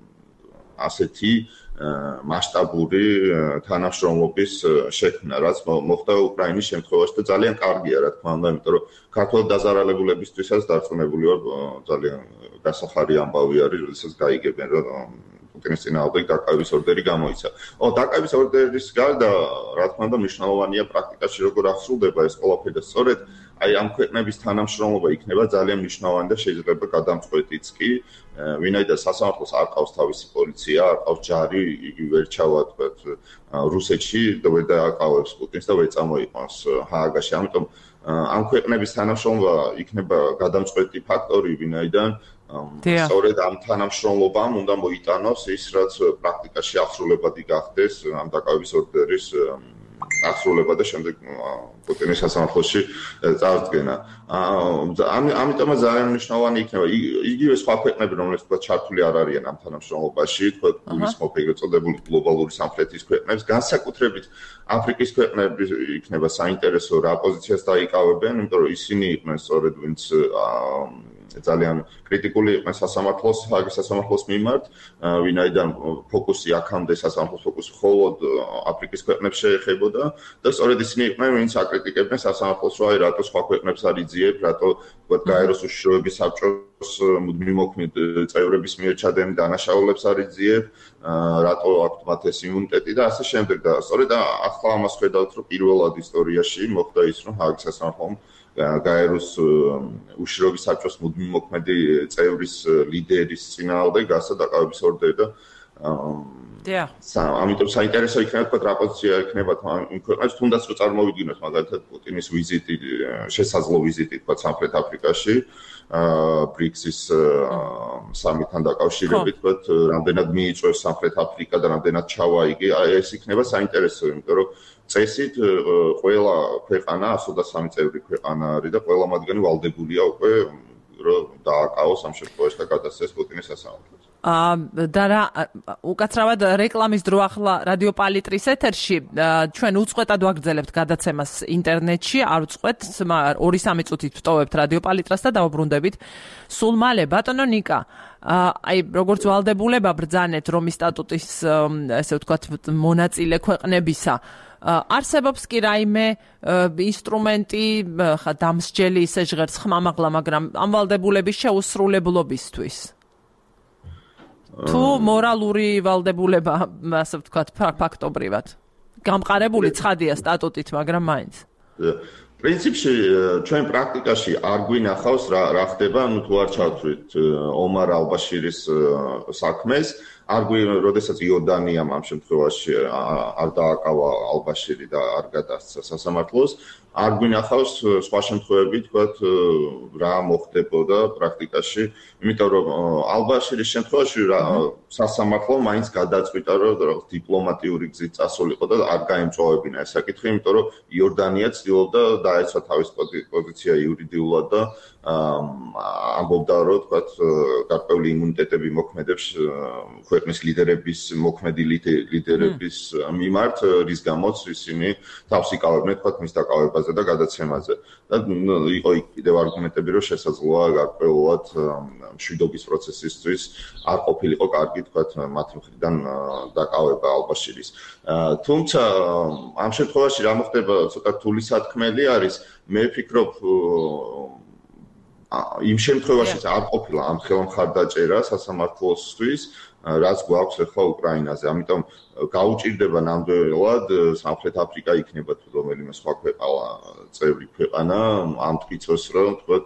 [SPEAKER 3] ასეთი მასშტაბური თანამშრომლობის შექმნა, რაც მოხდა უკრაინის შემთხვევაში და ძალიან კარგია, რა თქმა უნდა, იმიტომ რომ ქართულ დაზარალებულებისთვისაც დარწმუნებული ვარ, ძალიან გასახარი ამბავი არის, როდესაც გაიგებენ, რომ პუტინის წინააღმდეგ დაკავების ორდერი გამოიცა. დაკავების ორდერის გარდა, რა თქმა უნდა, მნიშვნელოვანია პრაქტიკაში როგორ აღსრულდება ეს ყველაფერი და სწორედ აი ამ ქვეყნების თანამშრომლობა იქნება ძალიან მნიშვნელოვანი და შეიძლება გადამწყვეტიც კი, ვინაიდან სასამართლოს არ ყავს თავისი პოლიცია, არ ყავს ჯარი, იგი ვერ ჩავა თქვათ რუსეთში და ვერ დააკავებს პუტინს და ვერ წამოიყვანს ჰააგაში. ამიტომ ამ ქვეყნების თანამშრომლობა იქნება გადამწყვეტი ფაქტორი, ვინაიდან სწორედ ამ თანამშრომლობამ უნდა მოიტანოს ის, რაც პრაქტიკაში აღსრულებადი გახდეს ამ დაკავების ორდერის აღსრულება და შემდეგ პუტინის სასამართლოში წარდგენა. ამიტომაც ძალიან მნიშვნელოვანი იქნება იგივე სხვა ქვეყნები, რომლებიც თქვა ჩართული არ არიან ამ თანამშრომლობაში, თქვა გულისხმობ ეგრეთ წოდებული გლობალური სამხრეთის ქვეყნებს, განსაკუთრებით აფრიკის ქვეყნები იქნება საინტერესო რა პოზიციას დაიკავებენ, იმიტომ რომ ისინი იყვნენ სწორედ ვინც ძალიან კრიტიკული იყვნენ ჰააგის სასამართლოს მიმართ, ვინაიდან ფოკუსი აქამდე სასამართლოს ფოკუსი მხოლოდ აფრიკის ქვეყნებს შეეხებოდა და სწორედ ისინი იყვნენ, ვინც აკრიტიკებდნენ სასამართლოს, რომ აი რატო სხვა ქვეყნებს არ იძიებ, რატო თქვა გაეროს უშიშროების საბჭოს მუდმივ მოქმედ წევრების მიერ ჩადენილ დანაშაულებს არ იძიებ, რატო აქვთ მათ ეს იმუნიტეტი და ასე შემდეგ და სწორედ ახლა ამას ხედავთ, რომ პირველად ისტორიაში მოხდა ის, რომ ჰააგის სასამართლომ გაეროს უშიშროების საბჭოს მუდმივ მოქმედი წევრის ლიდერის წინააღმდეგ გასცა დაკავების ორდერი და ამიტომ საინტერესო იქნება თქვა რა პოზიცია იქნება იმ ქვეყნებს, თუნდაც რომ წარმოვიდგინოთ მაგალითად პუტინის ვიზიტი, შესაძლო ვიზიტი თქვა სამხრეთ აფრიკაში, ბრიქსის სამიტთან დაკავშირებით, თქვა რამდენად მიიწვევს სამხრეთ აფრიკა და რამდენად ჩავა იგი, ეს იქნება საინტერესო, იმიტომ რომ წესით ყველა ქვეყანა 103 წევრი ქვეყანა არის და ყველა მათგანი ვალდებულია უკვე რომ დააკავოს ამ შემთხვევაში და გადასცეს პუტინის სასამართლოს.
[SPEAKER 1] და რა უკაცრავად რეკლამის დრო ახლა რადიო პალიტრის ეთერში ჩვენ უწყვეტად ვაგრძელებთ გადაცემას ინტერნეტში, არ უწყვეტ 2-3 წუთით ვტოვებთ რადიო პალიტრას და დავუბრუნდებით სულ მალე. ბატონო ნიკა, აი როგორც ვალდებულება ბრძანეთ რომის სტატუტის ესე ვთქვათ მონაწილე ქვეყნებისა, არსებობს კი რაიმე ინსტრუმენტი დამსჯელი ისე ჟღერც ხმამაღლა, მაგრამ ამ ვალდებულების შეუსრულებლობისთვის თუ მორალური ვალდებულება, ასე ვთქვათ, ფაქტობრივად გამყარებული ცხადია სტატუტით, მაგრამ მაინც
[SPEAKER 3] პრინციპში ჩვენ პრაქტიკაში არ გვინახავს რა ხდება, თუ არ ჩავთვლით ომარ ალბაშირის საქმეს, როდესაც იორდანიამ ამ შემთხვევაში არ დააკავა ალბაშირი და არ გადასცა სასამართლოს, არ გვინახავს სხვა შემთხვევები, თქვათ, რა მოხდებოდა პრაქტიკაში, იმიტომ რომ ალბაშირის შემთხვევაში სასამართლო მაინც გადაწყვიტა, რომ დიპლომატიური გზით წასულიყო და არ გაემწვავებინა ეს საკითხი, იმიტომ რომ იორდანია ცდილობდა დაეცვა თავის პოზიცია იურიდიულად და ამბობდა, რომ თქვათ, გარკვეული იმუნიტეტები მოქმედებს ქვეყნის ლიდერების მოქმედი ლიდერების მიმართ, რის გამოც ისინი თავს იკავებდნენ თქვათ მის დაკავებაზე და გადაცემაზე. და იყო კიდევ არგუმენტები, რომ შესაძლოა გარკვეულად მშვიდობის პროცესისთვის არ ყოფილიყო კარგი თქვათ მათ მხრიდან დაკავება ალბაშირის. თუმცა ამ შემთხვევაში რა მოხდება ცოტა რთული სათქმელი არის, მე ვფიქრობ იმ შემთხვევაშიც არ ყოფილა ამ ხელმხარდაჭერა სასამართლოსთვის, რაც გვაქვს ახლა უკრაინაზე. ამიტომ გაუჭირდება ნამდვილად სამხრეთ აფრიკა იქნება თუ რომელიმე სხვა წევრი ქვეყანა ამ თვითოს რომ თქვათ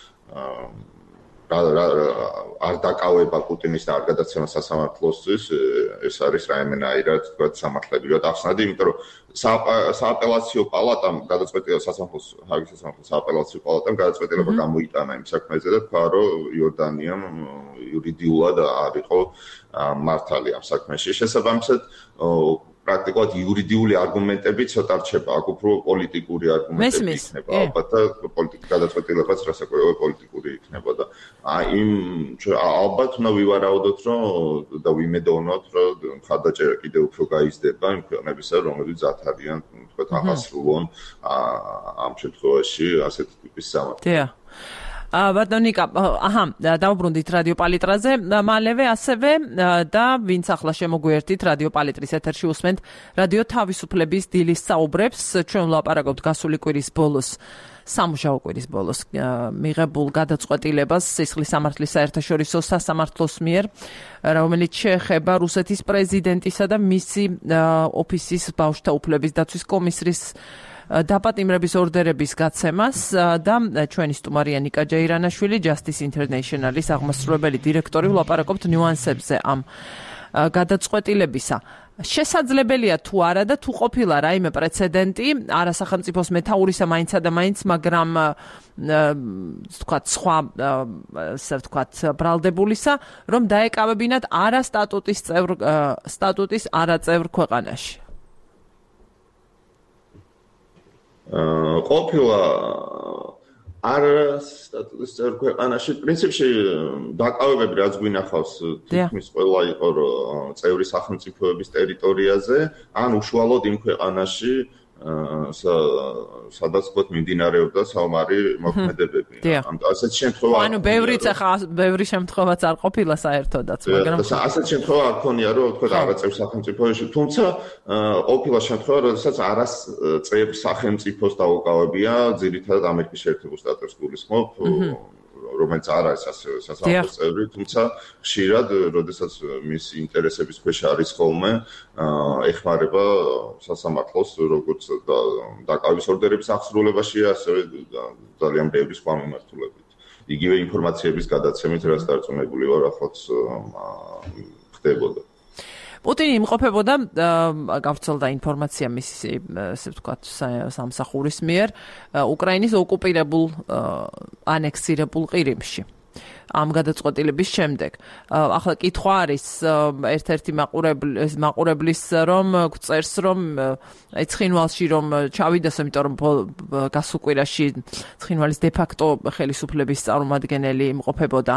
[SPEAKER 3] არ დაკავება პუტინის და არ გადაცემა სასამართლოსთვის, ეს არის რაიმენაირად თქვათ სამართლებრივად ახსნადი, იმიტომ რომ სააპელაციო პალატამ გადაწყვეტილება ჰაგის სასამართლოს სააპელაციო პალატამ გადაწყვეტილება გამოიტანა იმ საქმეზე და თქვა, რომ იორდანიამ იურიდიულად არ იყო მართალი ამ საქმეში. შესაბამისად პრაქტიკულად იურიდიული არგუმენტები ცოტა რჩება, აქ უფრო პოლიტიკური არგუმენტები იქნება ალბათ და პოლიტიკური გადაწყვეტილებაც რასაკვირველია პოლიტიკური იქნება და ალბათ უნდა ვივარაუდოთ რომ და ვიმედოვნოთ რომ ხარდაჭერა კიდევ უფრო გაიზრდება იმ ქვეყნებისა რომლებიც ათ არიან თქვათ ახასრულონ ამ შემთხვევაში ასეთი ტიპის სამართლი.
[SPEAKER 1] ბატონიკა, დავუბრუნდით რადიო პალიტრაზე, მალევე ასევე და ვინც ახლა შემოგვიერთით რადიო პალიტრის ეთერში უსმენთ რადიო თავისუფლების დილის საუბრებს, ჩვენ ვლაპარაკობთ გასული კვირის ბოლოს სამუშაო კვირის ბოლოს მიღებულ გადაწყვეტილებას სისხლის სამართლის საერთაშორისო სასამართლოს მიერ, რომელიც შეეხება რუსეთის პრეზიდენტისა და მისი ოფისის ბავშვთა უფლების დაცვის კომისრის დაპატიმრების ორდერების გაცემას და ჩვენი სტუმარია ნიკა ჯეირანაშვილი, Justice International-ის აღმასრულებელი დირექტორი, ვლაპარაკობთ ნიუანსებზე ამ გადაწყვეტილებისა. შესაძლებელია თუ არა და თუ ყოფილა რაიმე პრეცედენტი არასახელმწიფოს მეთაურისა მაინცა და მაინც, მაგრამ სხვა ბრალდებულისა, რომ დაეკავებინათ სტატუტის არაწევრ ქვეყანაში.
[SPEAKER 3] ყოფილა არ სტატუსის წევრ ქვეყანაში პრინციპში დაკავებები რაც გვინახავს თითქმის ყველა იყო რომ წევრი სახელმწიფოების ტერიტორიაზე ან უშუალოდ იმ ქვეყანაში სადაც თქვათ მიმდინარეობდა საომარი მოქმედებები. ასეთ შემთხვევა
[SPEAKER 1] ანუ ბევრი შემთხვევაც არ ყოფილა საერთოდაც, მაგრამ
[SPEAKER 3] ასეთ შემთხვევა არ ქონია რომ თქვათ არაწევრ სახელმწიფოში, თუმცა ყოფილა შემთხვევა, როდესაც არაწევრ სახელმწიფოს დაუკავებია ძირითადად ამერიკის შეერთებულ შტატებს გულისხმობ, რომელიც არ არის სასამართლოს წევრი, თუმცა ხშირად, როდესაც მის ინტერესების ქვეშ არის ხოლმე, ეხმარება სასამართლოს როგორც დაკავების ორდერების აღსრულებაში, ასევე ძალიან ბევრი სხვა მიმართულებით. იგივე ინფორმაციების გადაცემით, რაც დარწმუნებული ვარ, ახლაც ხდებოდა.
[SPEAKER 1] პუტინი იმყოფებოდა, გავრცელდა ინფორმაცია მისი, ესე ვთქვათ, სამსახურის მიერ, უკრაინის ოკუპირებულ ანექსირებულ ყირიმში. ამ გადაწყვეტილების შემდეგ. ახლა კითხვა არის ერთ-ერთი მაყურებლის რომ წერს რომ ცხინვალში რომ ჩავიდეს, იმიტომ რომ გასულ კვირაში ცხინვალის დე-ფაქტო ხელისუფლების წარმომადგენელი იმყოფებოდა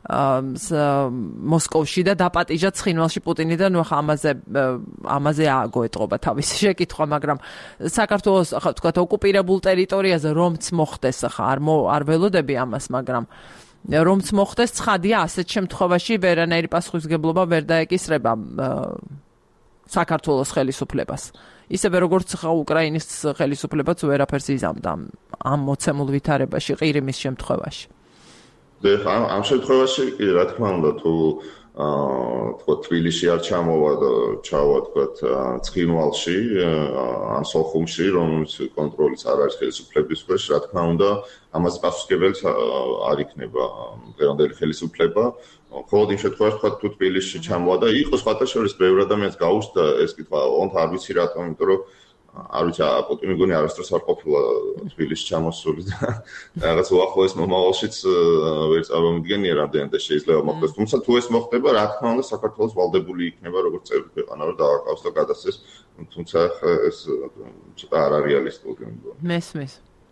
[SPEAKER 1] მოსკოვში და დაპატიჟა ცხინვალში პუტინი და ნუ ამაზე ააგო თავისი შეკითხვა, მაგრამ საქართველოს ახლა ვთქვათ ოკუპირებულ ტერიტორიაზე რომც მოხდეს, ახლა არ ველოდები ამას, მაგრამ რომც მოხდეს, ცხადია ასეთ შემთხვევაში ვერანაირი პასუხისმგებლობა ვერ დაეკისრება საქართველოს ხელისუფლებას. ისევე როგორც უკრაინის ხელისუფლებაც ვერაფერს იზამდა ამ მოცემულ ვითარებაში ყირიმის შემთხვევაში.
[SPEAKER 3] ამ შემთხვევაში რა თქმა უნდა თუ თქვათ თბილისში არ ჩამოვა და ჩავა თქვათ ცხინვალში ან სოხუმში, რომელიც კონტროლის არ არის ხელისუფლების ქვეშ, რა თქმა უნდა ამაზე პასუხისმგებელი არ იქნება დღევანდელი ხელისუფლება. მხოლოდ იმ შემთხვევაში თქვათ თუ თბილისში ჩამოვა და იყო სხვათა შორის ბევრი ადამიანს გაუჩნდა ეს კითხვა, არ ვიცი რატომ, იმიტომ რომ არ ვიცი, პუტინი მგონი არასდროს არ ყოფილა თბილისში ჩამოსული და რაღაც უახლოეს მომავალშიც ვერ წარმოვიდგენია რამდენად შეიძლება მოხდეს. თუმცა თუ ეს მოხდება, რა თქმა უნდა საქართველოს ვალდებული იქნება როგორც წევრი ქვეყანა რომ დააკავოს და გადასცეს, თუმცა ეს ცოტა არარეალისტური მგონი.
[SPEAKER 1] მესმის.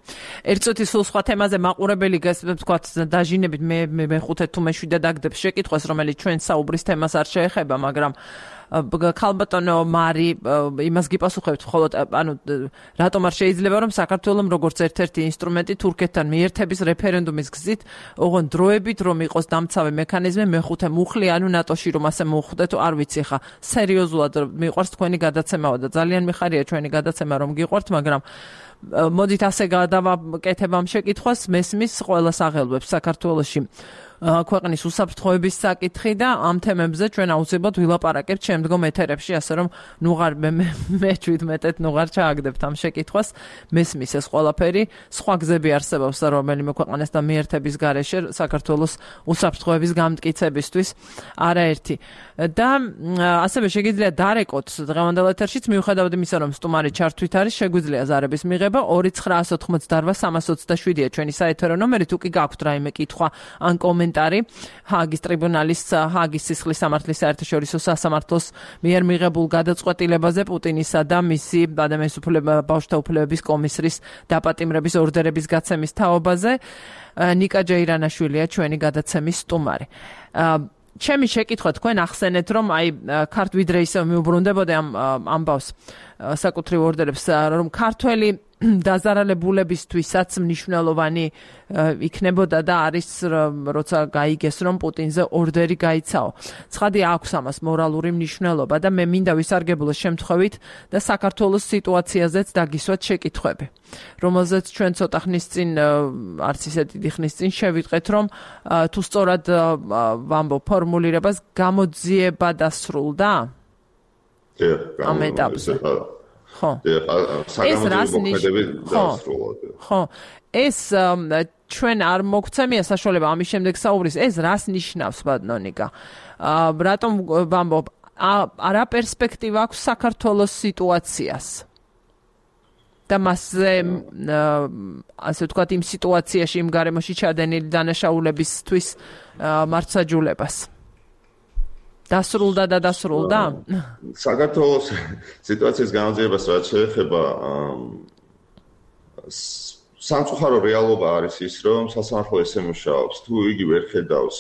[SPEAKER 1] ერთ წუთი სულ სხვა თემაზე მაყურებელი თქვათ დაჟინებით მე ხუთე თუ მე7 დაგდებს შეკითხვას, რომელიც ჩვენ საუბრის თემას არ შეეხება, მაგრამ ქალბატონო მარი იმას გიპასუხებთ მხოლოდ ანუ რატომ არ შეიძლება რომ საქართველოს როგორც ერთ-ერთი ინსტრუმენტი თურქეთთან მიერთების რეფერენდუმის გზით ოღონდ დროებით რომ იყოს დამცავი მექანიზმი მეხუთე მუხლი ანუ ნატოში რომ ასე მოხვდეთ არ ვიცი ხა სერიოზულად მიყვარს თქვენი გადაცემავა და ძალიან მიხარია ჩვენი გადაცემა რომ გიყვართ მაგრამ მოდით ასე გადავაკეთებ ამ შეკითხვას მესმის ყველას აღელვებს საქართველოში ქვეყნის უსაფრთხოების საკითხი და ამ თემებზე ჩვენ აუცილებლად ვილაპარაკებთ შემდგომ ეთერებში, ასე რომ ნუღარ მე 17-ით ნუღარ ჩააგდებთ ამ შეკითხვას, მესმის ეს ყველაფერი, სხვა გზები არსებობს რომელიმე ქვეყანას და მიერთების გარეშე საქართველოს უსაფრთხოების გამტკიცებისთვის არაერთი. და ასევე შეგიძლია დარეკოთ დღევანდელ ეთერშიც მიუხედავად იმისა, რომ სტუმარი ჩართვით არის, შეგვიძლია ზარების მიღება 2988327-ია ჩვენი საეთერო ნომერი, თუ კი გაქვთ რაიმე კითხვა ან კომენტარი ჰააგის ტრიბუნალის ჰააგის სისხლის სამართლის საერთაშორისო სასამართლოს მიერ მიღებულ გადაწყვეტილებაზე პუტინისა და მისი ადამიანის ბავშვთა უფლებების კომისრის დაპატიმრების ორდერების გაცემის თაობაზე ნიკა ჯეირანაშვილია ჩვენი გადაცემის სტუმარი. ჩემი შეკითხვა თქვენ ახსენეთ რომ აი ქართ ვიდრე ისე მიუბრუნდებოდა ამ ამბავს საკუთრივ ორდერებს რომ ქართველი დაზარალებულებისთვისაც მნიშვნელოვანი იქნებოდა და არის როცა გაიგეს რომ პუტინზე ორდერი გაიცაო. ცხადი აქვს ამას მორალური მნიშვნელობა და მე მინდა ვისარგებლოს შემთხვევით და საქართველოს სიტუაციაზეც დაგისვათ შეკითხვები, რომელზეც ჩვენ ცოტა ხნის წინ არც ისე დიდი ხნის წინ შევიტყეთ რომ თუ სწორად ვამბობ ფორმულირებას გამოძიება დასრულდა? ამ ეტაპზე. ხო. ეს რას ხო. ეს ჩვენ არ მოგცემია საშუალება ამის შემდეგ საუბრის, ეს რას ნიშნავს ბატონიკა? რატომ ვამბობ არა პერსპექტივა აქვს საქართველოს სიტუაციას? და მასზე ასე ვთქვათ იმ სიტუაციაში იმ გარემოში ჩადენილი დანაშაულებისთვის მართლმსაჯულებას. დასრულდა?
[SPEAKER 3] საქართველოს სიტუაციის გამოძიებას რაც შეეხება სამწუხარო რეალობა არის ის, რომ სასამართლო ესე მუშაობს, თუ იგი ვერ ხედავს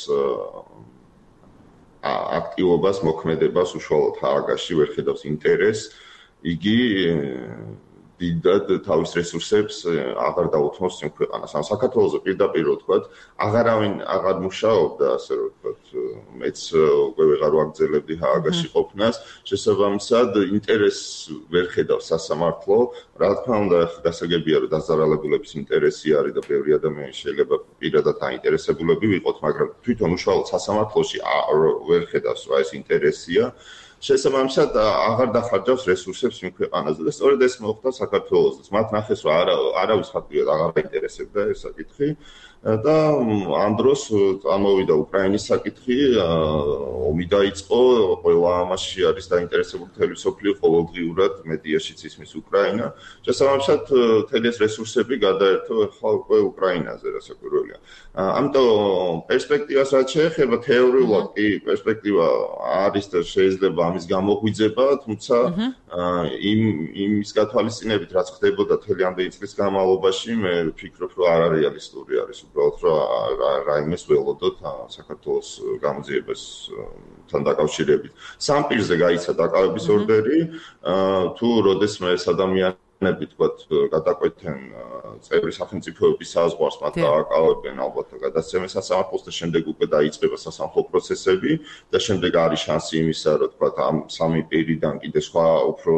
[SPEAKER 3] აქტივობას, მოქმედებას უშუალოდ ჰააგაში, ვერ ხედავს ინტერესს, იგი დიდად თავის რესურსებს აღარ დაუთმობს იმ ქვეყანას. ან საქართველოზე პირდაპირ ვთქვათ, აღარ მუშაობდა, ასე რომ ვთქვათ, მეც უკვე ვეღარ ვაგრძელებდი ჰააგაში ყოფნას, შესაბამისად ინტერესს ვერ ხედავს სასამართლო. რა თქმა უნდა, გასაგებია, რომ დაზარალებულების ინტერესი არის და ბევრი ადამიანი შეიძლება პირადად დაინტერესებულები ვიყოთ, მაგრამ თვითონ უშუალოდ სასამართლოში ვერ ხედავს რა ეს ინტერესია. შესაბამისად აღარ დახარჯავს რესურსებს იმ ქვეყანაზე და სწორედ ეს მოხდა საქართველოსაც. მათ ნახეს რომ არავის ფაქტიურად აღარ დაინტერესებდა ეს საკითხი და ამ დროს ამოვიდა უკრაინის საკითხი, ომი დაიწყო, ყველა ამაში არის დაინტერესებული მთელი მსოფლიო, ყოველდღიურად მედიაშიც ისმის უკრაინა. შესაბამისად მთელი ეს რესურსები გადაერთო ახლა უკვე უკრაინაზე, რასაც ამიტომ პერსპექტივას რაც შეეხება თეორიულად კი პერსპექტივა არის და შეიძლება ამის გამოღვიძება, თუმცა იმის გათვალისწინებით რაც ხდებოდა მთელი ამდენი წლის განმავლობაში, მე ვფიქრობ, რომ არარეალისტური არის უბრალოდ რომ რაიმეს ველოდოთ საქართველოს გამოძიებასთან დაკავშირებით. სამ პირზე გაიცა დაკავების ორდერი, თუ როდესმე ეს ადამიანები თქვათ გადაკვეთენ წევრი სახელმწიფოების საზღვარს, მათ დააკავებენ ალბათ გადაცემენ სასამართლოს და შემდეგ უკვე დაიწყება სასამართლო პროცესები და შემდეგ არის შანსი იმისა, რომ თქვათ ამ სამი პირიდან კიდე სხვა უფრო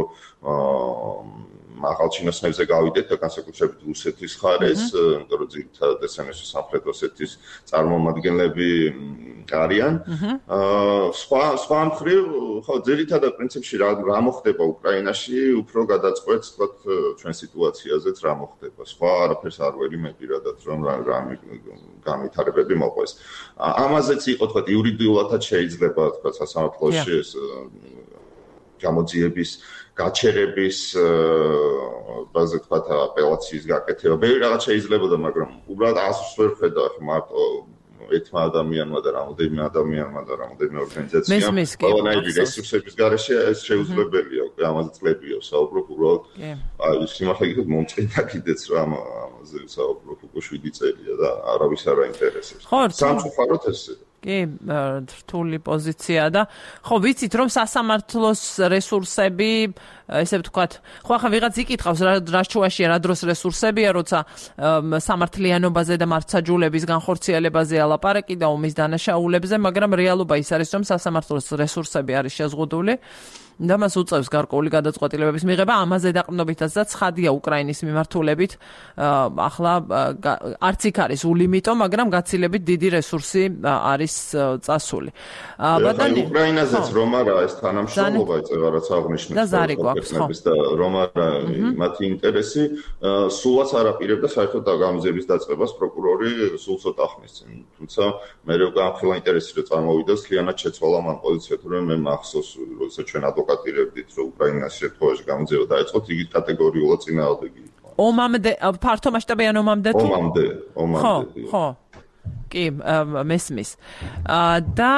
[SPEAKER 3] მაღალ ჩინოსნებზე გავიდეთ და განსაკუთრებით რუსეთის ხარეს, იმიტომ რომ ძირითადად ესენეს სამხრეთ ოსეთის წარმომადგენლები არიან. სხვა მხრივ, ხო, ძირითადად პრინციპში რა მოხდება უკრაინაში, უფრო გადაწყვეტს თქვათ ჩვენ სიტუაციაზეც რა მოხდება. სხვა არაფერს არ ველი მე პირადად რომ რა განვითარებები მოყვეს. ამაზეც იყო თქვათ იურიდიულადაც შეიძლება თქვათ სასამართლოში ეს გამოძიების გაჩერების ბაზე თქვათ აპელაციის გაკეთება. ბევრი რაღაც შეიძლებოდა, მაგრამ უბრალოდ ასურს ვერ ხედავ მარტო ერთმა ადამიანმა და რამოდენიმე ადამიანმა და რამოდენიმე ორგანიზაციამ. ყველანაირი რესურსების გარეშე ეს შეუძლებელია, უკვე ამაზე წლებია საუბრობ უბრალოდ. აი სიმართლე გითხრათ მომწყიდა კიდეც რა ამბავზე საუბრობ უკვე 7 წელია და არავის არ აინტერესებს.
[SPEAKER 1] ხო,
[SPEAKER 3] სამწუხაროდ ეს
[SPEAKER 1] კი, რთული პოზიცია და ხო ვიცით რომ სასამართლოს რესურსები, ესე ვთქვათ, ხო ახლა ვიღაც იკითხავს რა შუაშია, რა დროს რესურსებია, როცა სამართლიანობაზე და მართლმსაჯულების განხორციელებაზე ალაპარაკი და ომის დანაშაულებზე, მაგრამ რეალობა ის არის, რომ სასამართლოს რესურსები არის შეზღუდული. და მას უწევს გარკვეული გადაწყვეტილებების მიღება, ამაზე დაყრდნობითაც და ცხადია უკრაინის მიმართულებით. ახლა არც იქ არის ულიმიტო, მაგრამ გაცილებით დიდი რესურსი არის წასული.
[SPEAKER 3] ბატონი, უკრაინაზეც რომ არა ეს თანამშრომლობა ეწევა, რაც აღნიშნეს და რომ არა მათი ინტერესი, სულაც არ აპირებდა საერთოდ გამზირის დაწყებას პროკურორი სულ ცოტა ხნის წინ. თუმცა მე რო გამხილა ინტერესი რომ წარმოვიდა, სლიანად შეცვალა მან პოზიცია, თუმცა მე მახსოვს, როცა ჩვენ ადვოკატირებდით, რომ უკრაინას შემთხვევაში გამზირო დაეწყოთ, იგი კატეგორიულად წინააღმდეგი იყო.
[SPEAKER 1] ომამდე, ფართო მასშტაბიან ომამდე თუ?
[SPEAKER 3] ომამდე.
[SPEAKER 1] ხო. კი, მესმის. და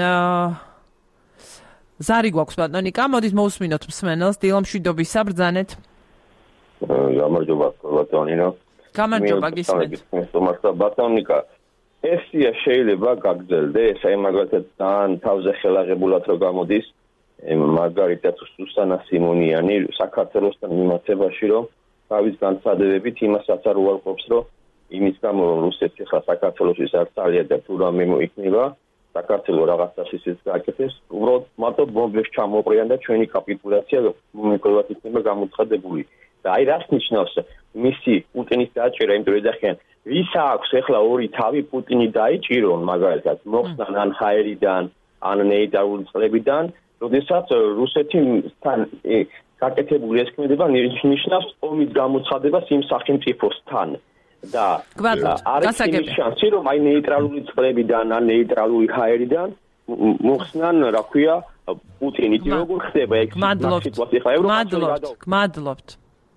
[SPEAKER 1] ზარი გვაქვს ბატონიკა, მოდით მოусმინოთ მსმენელს, დილამშვიდობისა ბრძანეთ.
[SPEAKER 4] გამარჯობა ბატონინო.
[SPEAKER 1] გამარჯობა გისმენთ.
[SPEAKER 4] ბატონიკა, ესია შეიძლება გაგრძელდეს, აი მაგალითად ძალიან თავზე ხელაღებულად რო გამოდის, მარგარიტა თუ სუსანა სიმონიანი საქართველოსთან მიმართებაში, რომ თავის განცხადებებით იმასაც არ უარყოფს, რომ იმის გამო რომ რუსეთი ხა საქართველოსთვის არ წალია და თუ რამე მოიქნება, საქართველოს რაღაცას ისიც გააკეთეს, უბრალოდ მარტო ბომბებს ჩამოყრიან და ჩვენი კაპიტულაცია მომეკლოდ იქნება გამოცხადებული. და აი რას ნიშნავს მისი პუტინის დაჭერა, იმიტომ რომ ეძახიან, ვის აქვს ახლა ორი თავი პუტინი დაიჭირონ, მაგალითად, მოხსნან ან ჰაერიდან, ან ნეიტრალური წყლებიდან, როდესაც რუსეთთან გაკეთებული ეს ქმედება ნიშნავს ომის გამოცხადებას იმ სახელმწიფოსთან. და არის შანსი რომ აი ნეიტრალური წყლებიდან ან ნეიტრალური ჰაერიდან მოხსნან რა ქვია პუტინი როგორ ხდება ეგ სიტუაცია ხა ევროპაში
[SPEAKER 1] გმადლობთ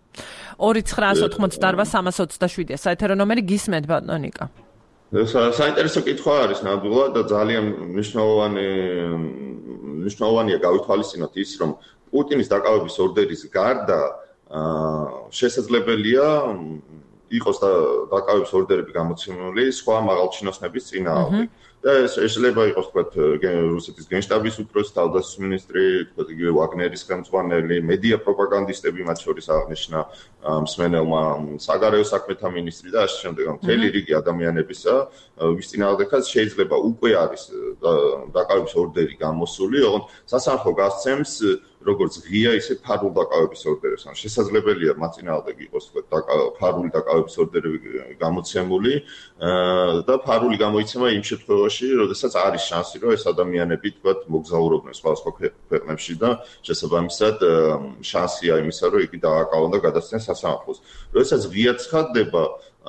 [SPEAKER 1] 2988 საეთერო ნომერი გისმენთ ბატონიკა
[SPEAKER 3] საინტერესო კითხვა არის ნამდვილად და ძალიან მნიშვნელოვანია გავითვალისწინოთ ის რომ პუტინის დაკავების ორდერის გარდა შესაძლებელია იყოს დაკავების ორდერები გამოცემული სხვა მაღალჩინოსნების წინააღმდეგ. და ეს შეიძლება იყოს თქვათ რუსეთის გენშტაბის უფროსი, თავდაცვის მინისტრი, თქვათ იგივე ვაგნერის ხელმძღვანელი, მედია პროპაგანდისტები, მათ შორის აღნიშნა მსმენელმა საგარეო საქმეთა მინისტრი და ასე შემდეგ. მთელი რიგი ადამიანებისა, ვის წინააღმდეგაც შეიძლება უკვე არის დაკავების ორდერი გამოსული, ოღონდ სასამართლო გასცემს როგორც ღია, ისე ფარულ დაკავების ორდერებს. ან შესაძლებელია მათ წინააღმდეგ იყოს თქვათ ფარული დაკავების ორდერები გამოცემული და ფარული გამოიცემა იმ შემთხვევაში, როდესაც არის შანსი, რომ ეს ადამიანები თქვათ მოგზაურობდნენ სხვა ქვეყნებში და შესაბამისად შანსია იმისა, რომ იგი დააკავონ და გადასცენ სასამართლოს. როდესაც ღია ცხადდება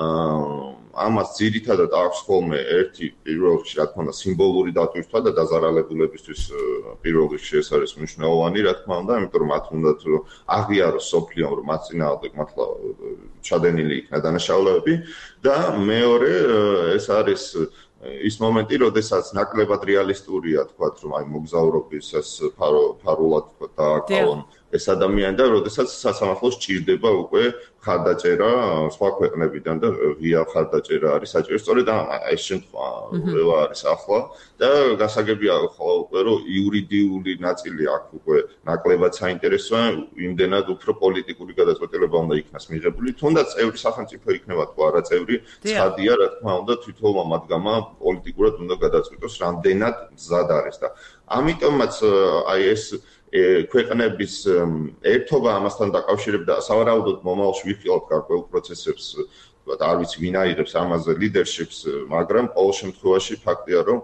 [SPEAKER 3] ამას ძირითადად აქვს ხოლმე ერთი პირველ რიგში რა თქმა უნდა სიმბოლური დატვირთვა და დაზარალებულებისთვის პირველ რიგში ეს არის მნიშვნელოვანი რა თქმა უნდა იმიტომ რომ მათ უნდათ აღიაროს სოფლიომ რომ მათ წინააღმდეგ მართლა ჩადენილი იქნა დანაშაულებები და მეორე ეს არის ის მომენტი, როდესაც ნაკლებად რეალისტურია თქვათ რომ აი მოგზაურობისას ფარულად თქვათ დააკავონ ეს ადამიანი და როდესაც სასამართლოს ჭირდება უკვე ხარდაჭერა სხვა ქვეყნებიდან და ღია ხარდაჭერა არის საჭირო. სწორედ ეს შემთხვევა არის ახლა და გასაგებია ხოლმე უკვე რომ იურიდიული ნაწილი აქ უკვე ნაკლებად საინტერესოა, იმდენად უფრო პოლიტიკური გადაწყვეტილება უნდა იქნას მიღებული. თუნდაც წევრი სახელმწიფო იქნება თუ არა წევრი, ცხადია რა თქმა უნდა თვითონმა მათგამა პოლიტიკურად უნდა გადაწყვიტოს, რამდენად მზად არის და ამიტომაც აი ეს ქვეყნების ერთობა ამასთან დაკავშირებდა სავარაუდოდ მომავალში ვიხილავთ გარკვეულ პროცესებს, არ ვიცი ვინ აიღებს ამაზე ლიდერშიპს, მაგრამ ყოველ შემთხვევაში ფაქტია რომ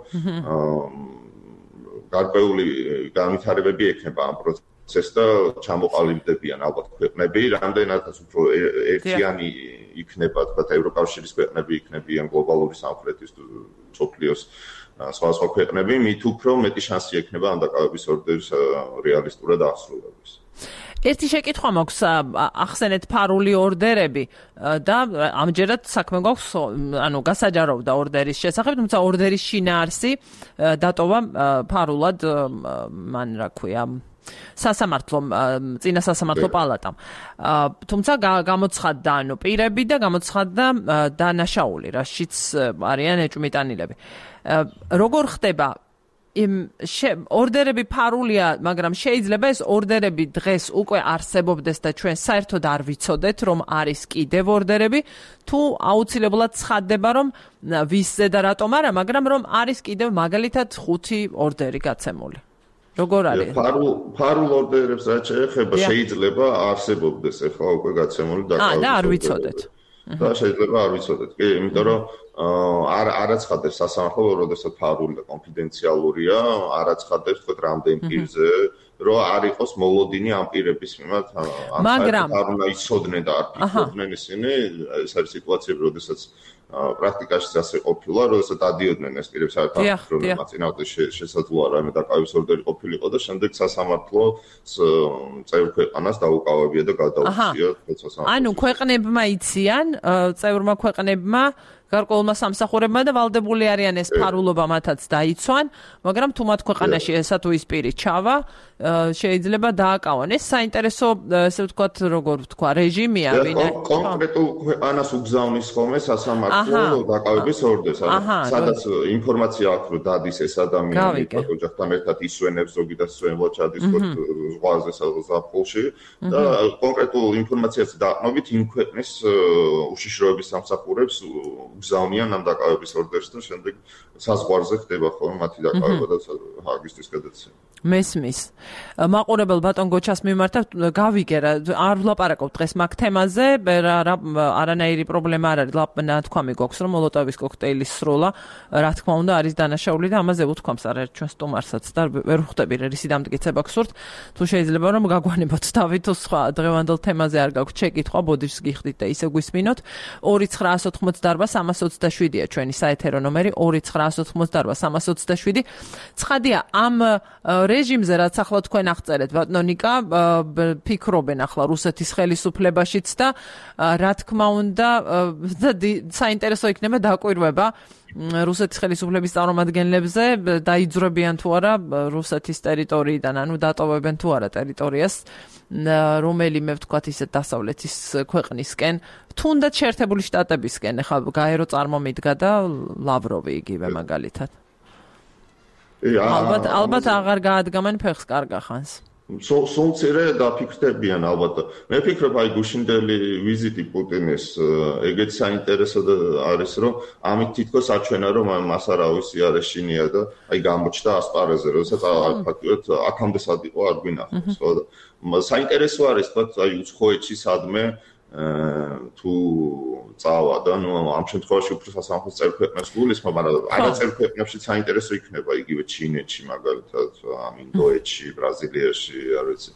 [SPEAKER 3] გარკვეული განვითარებები ექნება ამ პროცესს და ჩამოყალიბდებიან ალბათ ქვეყნები, რამდენადაც უფრო ერთიანი იქნება, თქვათ ევროკავშირის ქვეყნები იქნებიან გლობალური სამხრეთის სოფლიოს სხვა ქვეყნები, მით უფრო მეტი შანსი ექნება ამ დაკავების ორდერის რეალისტურად აღსრულების.
[SPEAKER 1] ერთი შეკითხვა მაქვს, ახსენეთ ფარული ორდერები და ამჯერად საქმე გვაქვს, ანუ გასაჯაროვდა ორდერის შესახებ, თუმცა ორდერის შინაარსი დატოვა ფარულად, მან რა ქვია, სასამართლომ, წინა სასამართლო პალატამ. თუმცა გამოცხადდა ანუ პირები და გამოცხადდა დანაშაული, რაშიც არიან ეჭვმიტანილები. როგორ ხდება ორდერები ფარულია, მაგრამ შეიძლება ეს ორდერები დღეს უკვე არსებობდეს და ჩვენ საერთოდ არ ვიცოდეთ, რომ არის კიდევ ორდერები, თუ აუცილებლად ცხადდება, რომ ვისზე და რატომ არა, მაგრამ რომ არის კიდევ მაგალითად 5 ორდერი გაცემული. როგორ არის?
[SPEAKER 3] ფარულ ორდერებს რაც შეეხება, შეიძლება არსებობდეს ახლა უკვე გაცემული და
[SPEAKER 1] არ ვიცოდეთ.
[SPEAKER 3] და შეიძლება არ ვიცოდეთ. კი, იმიტომ რომ არაცხადებს სასამართლო, როდესაც ფარული და კონფიდენციალურია, არაცხადებს თქვა რამდენ პირზე, რომ არ იყოს მოლოდინი ამ პირების მიმართ,
[SPEAKER 1] მაგრამ
[SPEAKER 3] არ უნდა იცოდნენ და არ ფიქრობდნენ ისინი, ეს არის სიტუაციები, როდესაც პრაქტიკაში ასე ყოფილა, როდესაც დადიოდნენ ეს პირები საერთოდ პრობლემა წინააღმდეგ შესაძლოა რამე დაკავების ორდერი ყოფილიყო და შემდეგ სასამართლო წევრ ქვეყანას დაუკავებია და გადაუხსია სასამართლოს.
[SPEAKER 1] ანუ ქვეყნებმა იციან, წევრმა ქვეყნებმა გარკვეულმა სამსახურებმა და ვალდებული არიან ეს ფარულობა მათაც დაიცვან, მაგრამ თუ მათ ქვეყანაში ესა თუ ის პირი ჩავა, შეიძლება დააკავონ. ეს საინტერესო, ესე ვთქვათ, როგორ ვთქვა, რეჟიმია,
[SPEAKER 3] კონკრეტულ ქვეყანას უგზავნის ხოლმე სასამართლო დაკავების ორდერს, სადაც ინფორმაცია აქვს, რომ დადის ეს ადამიანი ოჯახთან ერთად ისვენებს, ზოგი და სვენებლად ჩადის ზღვაზე ზაფხულში და კონკრეტულ ინფორმაციას დაყნობით იმ ქვეყნის უშიშროების სამსახურებს უგზავნიან ამ დაკავების ორდერს და შემდეგ საზღვარზე ხდება ხოლმე მათი დაკავება და ჰაგისთვის გადაცემა.
[SPEAKER 1] მესმის. მაყურებელ ბატონ გოჩას მიმართავ, გავიგერა, არ ვლაპარაკობ დღეს მაგ თემაზე, არანაირი პრობლემა არ არის, ნათქვამი გვაქვს, რომ მოლოტოვის კოქტეილის სროლა, რა თქმა უნდა, არის დანაშაული და ამაზე უთქვამს არაერთ ჩვენ სტუმარსაც და ვერ ვხვდები რისი დამტკიცება გსურთ, თუ შეიძლება რომ გაგვანებოთ თავი თუ სხვა დღევანდელ თემაზე არ გაგვთ შეკითხვა, ბოდიშს გიხდით და ისე გვისმინოთ. 2988327-ია ჩვენი საეთერო ნომერი, 2988327. ცხადია, ამ რეჟიმზე რაც ახლა თქვენ აღწერეთ, ბატონო ნიკა, ფიქრობენ ახლა რუსეთის ხელისუფლებაშიც და რა თქმა უნდა, საინტერესო იქნება დაკვირვება რუსეთის ხელისუფლების წარმომადგენლებზე, დაიძრებიან თუ არა რუსეთის ტერიტორიიდან, ანუ დატოვებენ თუ არა ტერიტორიას, რომელიმე ვთქვათ ისე დასავლეთის ქვეყნისკენ, თუნდაც შეერთებული შტატებისკენ, ახლა გაერო წარმომიდგა და ლავროვი იგივე მაგალითად. ალბათ აღარ გაადგამენ ფეხს კარგახანს.
[SPEAKER 3] სულ მცირე დაფიქრდებიან ალბათ. მე ვფიქრობ, აი გუშინდელი ვიზიტი პუტინის ეგეც საინტერესო არის, რომ ამით თითქოს აჩვენა, რომ მას არავის იარეშინია და აი გამოჩნდა ასპარეზზე, როდესაც ფაქტობრივად აქამდე სად იყო არ გვინახავს, ხო და საინტერესო არის თქვა, აი უცხოეთში სადმე თუ წავა და ნუ ამ შემთხვევაში უფრო სასამართლოს წევრ ქვეყნებს გულისხმობ, მაგრამ არა წევრ ქვეყნებში საინტერესო იქნება იგივე ჩინეთში მაგალითად, ამ ინდოეთში, ბრაზილიაში, არ ვიცი,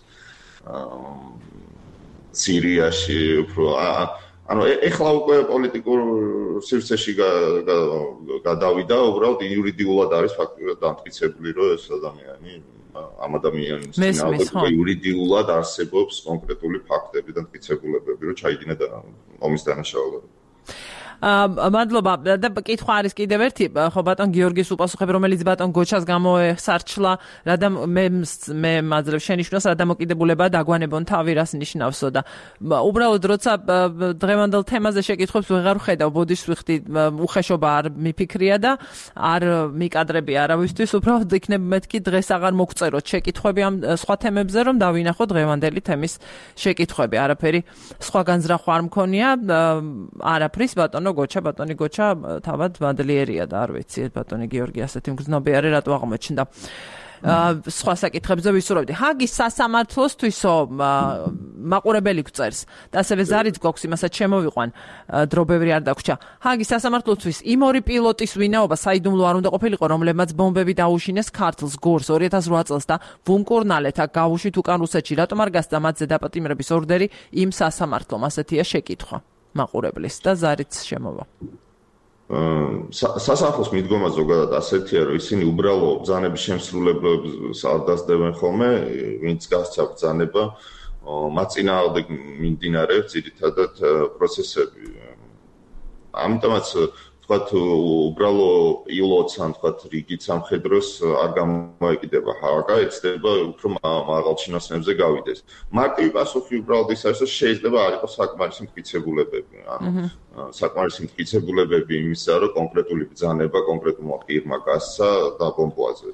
[SPEAKER 3] სირიაში უფრო ანუ ეხლა უკვე პოლიტიკურ სივრცეში გადავიდა, უბრალოდ იურიდიულად არის ფაქტობრივად დამტკიცებული, რომ ეს ადამიანი ამ ადამიანის წინააღმდეგ იურიდიულად არსებობს კონკრეტული ფაქტები და მტკიცებულებები, რომ ჩაიდინა ომის დანაშაულება.
[SPEAKER 1] მადლობა და კითხვა არის კიდევ ერთი, ხო ბატონ გიორგის უპასუხებ, რომელიც ბატონ გოჩას გამოესარჩლა, მე მაძლევ შენიშვნას, რა დამოკიდებულება დაგვანებონ თავი რას ნიშნავსო და უბრალოდ როცა დღევანდელ თემაზე შეკითხვებს ვეღარ ვხედავ, ბოდიშს ვიხდი, უხეშობა არ მიფიქრია და არ მიკადრები არავისთვის, უბრალოდ იქნებ მეთქი დღეს აღარ მოგწეროთ შეკითხვები ამ სხვა თემებზე, რომ დავინახო დღევანდელი თემის შეკითხვები, არაფერი სხვა განზრახვა არ მქონია, არაფრის ბატონო ბატონი გოჩა თავად მადლიერია და არ ვიცი ბატონი გიორგი ასეთი მგრძნობიარე რატო აღმოჩნდა. სხვა საკითხებზე ვისურვებდი. ჰაგის სასამართლოსთვისო მაყურებელი გვწერს და ასევე ზარიც გვაქვს, იმასაც შემოვიყვან, დრო ბევრი არ დაგვრჩა. ჰაგის სასამართლოსთვის იმ ორი პილოტის ვინაობა საიდუმლო არ უნდა ყოფილიყო, რომლებმაც ბომბები დაუშინეს ქართლს გორს 2008 წელს და ვუმკურნალეთ აქ გავუშვით უკან რუსეთში. რატომ არ გასცა მათზე დაპატიმრების ორდერი იმ სასამართლომ? ასეთია შეკითხვა მაყურებლის და ზარიც შემოვა.
[SPEAKER 3] სასამართლოს მიდგომა ზოგადად ასეთია, რომ ისინი უბრალო ბრძანების შემსრულებლებს არ დასდებენ ხოლმე, ვინც გასცა ბრძანება მათ წინააღმდეგ მიმდინარეობს ძირითადად პროცესები. ამიტომაც თქვათ უბრალო პილოტს ან თქვათ რიგით სამხედროს არ გამოეკიდება ჰააკა, ეცდება უფრო მაღალ ჩინოსნებზე გავიდეს. მარტივი პასუხი უბრალოდ ის არის, რომ შეიძლება არ იყოს საკმარისი მტკიცებულებები. საკმარისი მტკიცებულებები იმისა, რომ კონკრეტული ბრძანება კონკრეტულმა პირმა გასცა დაბომბვაზე.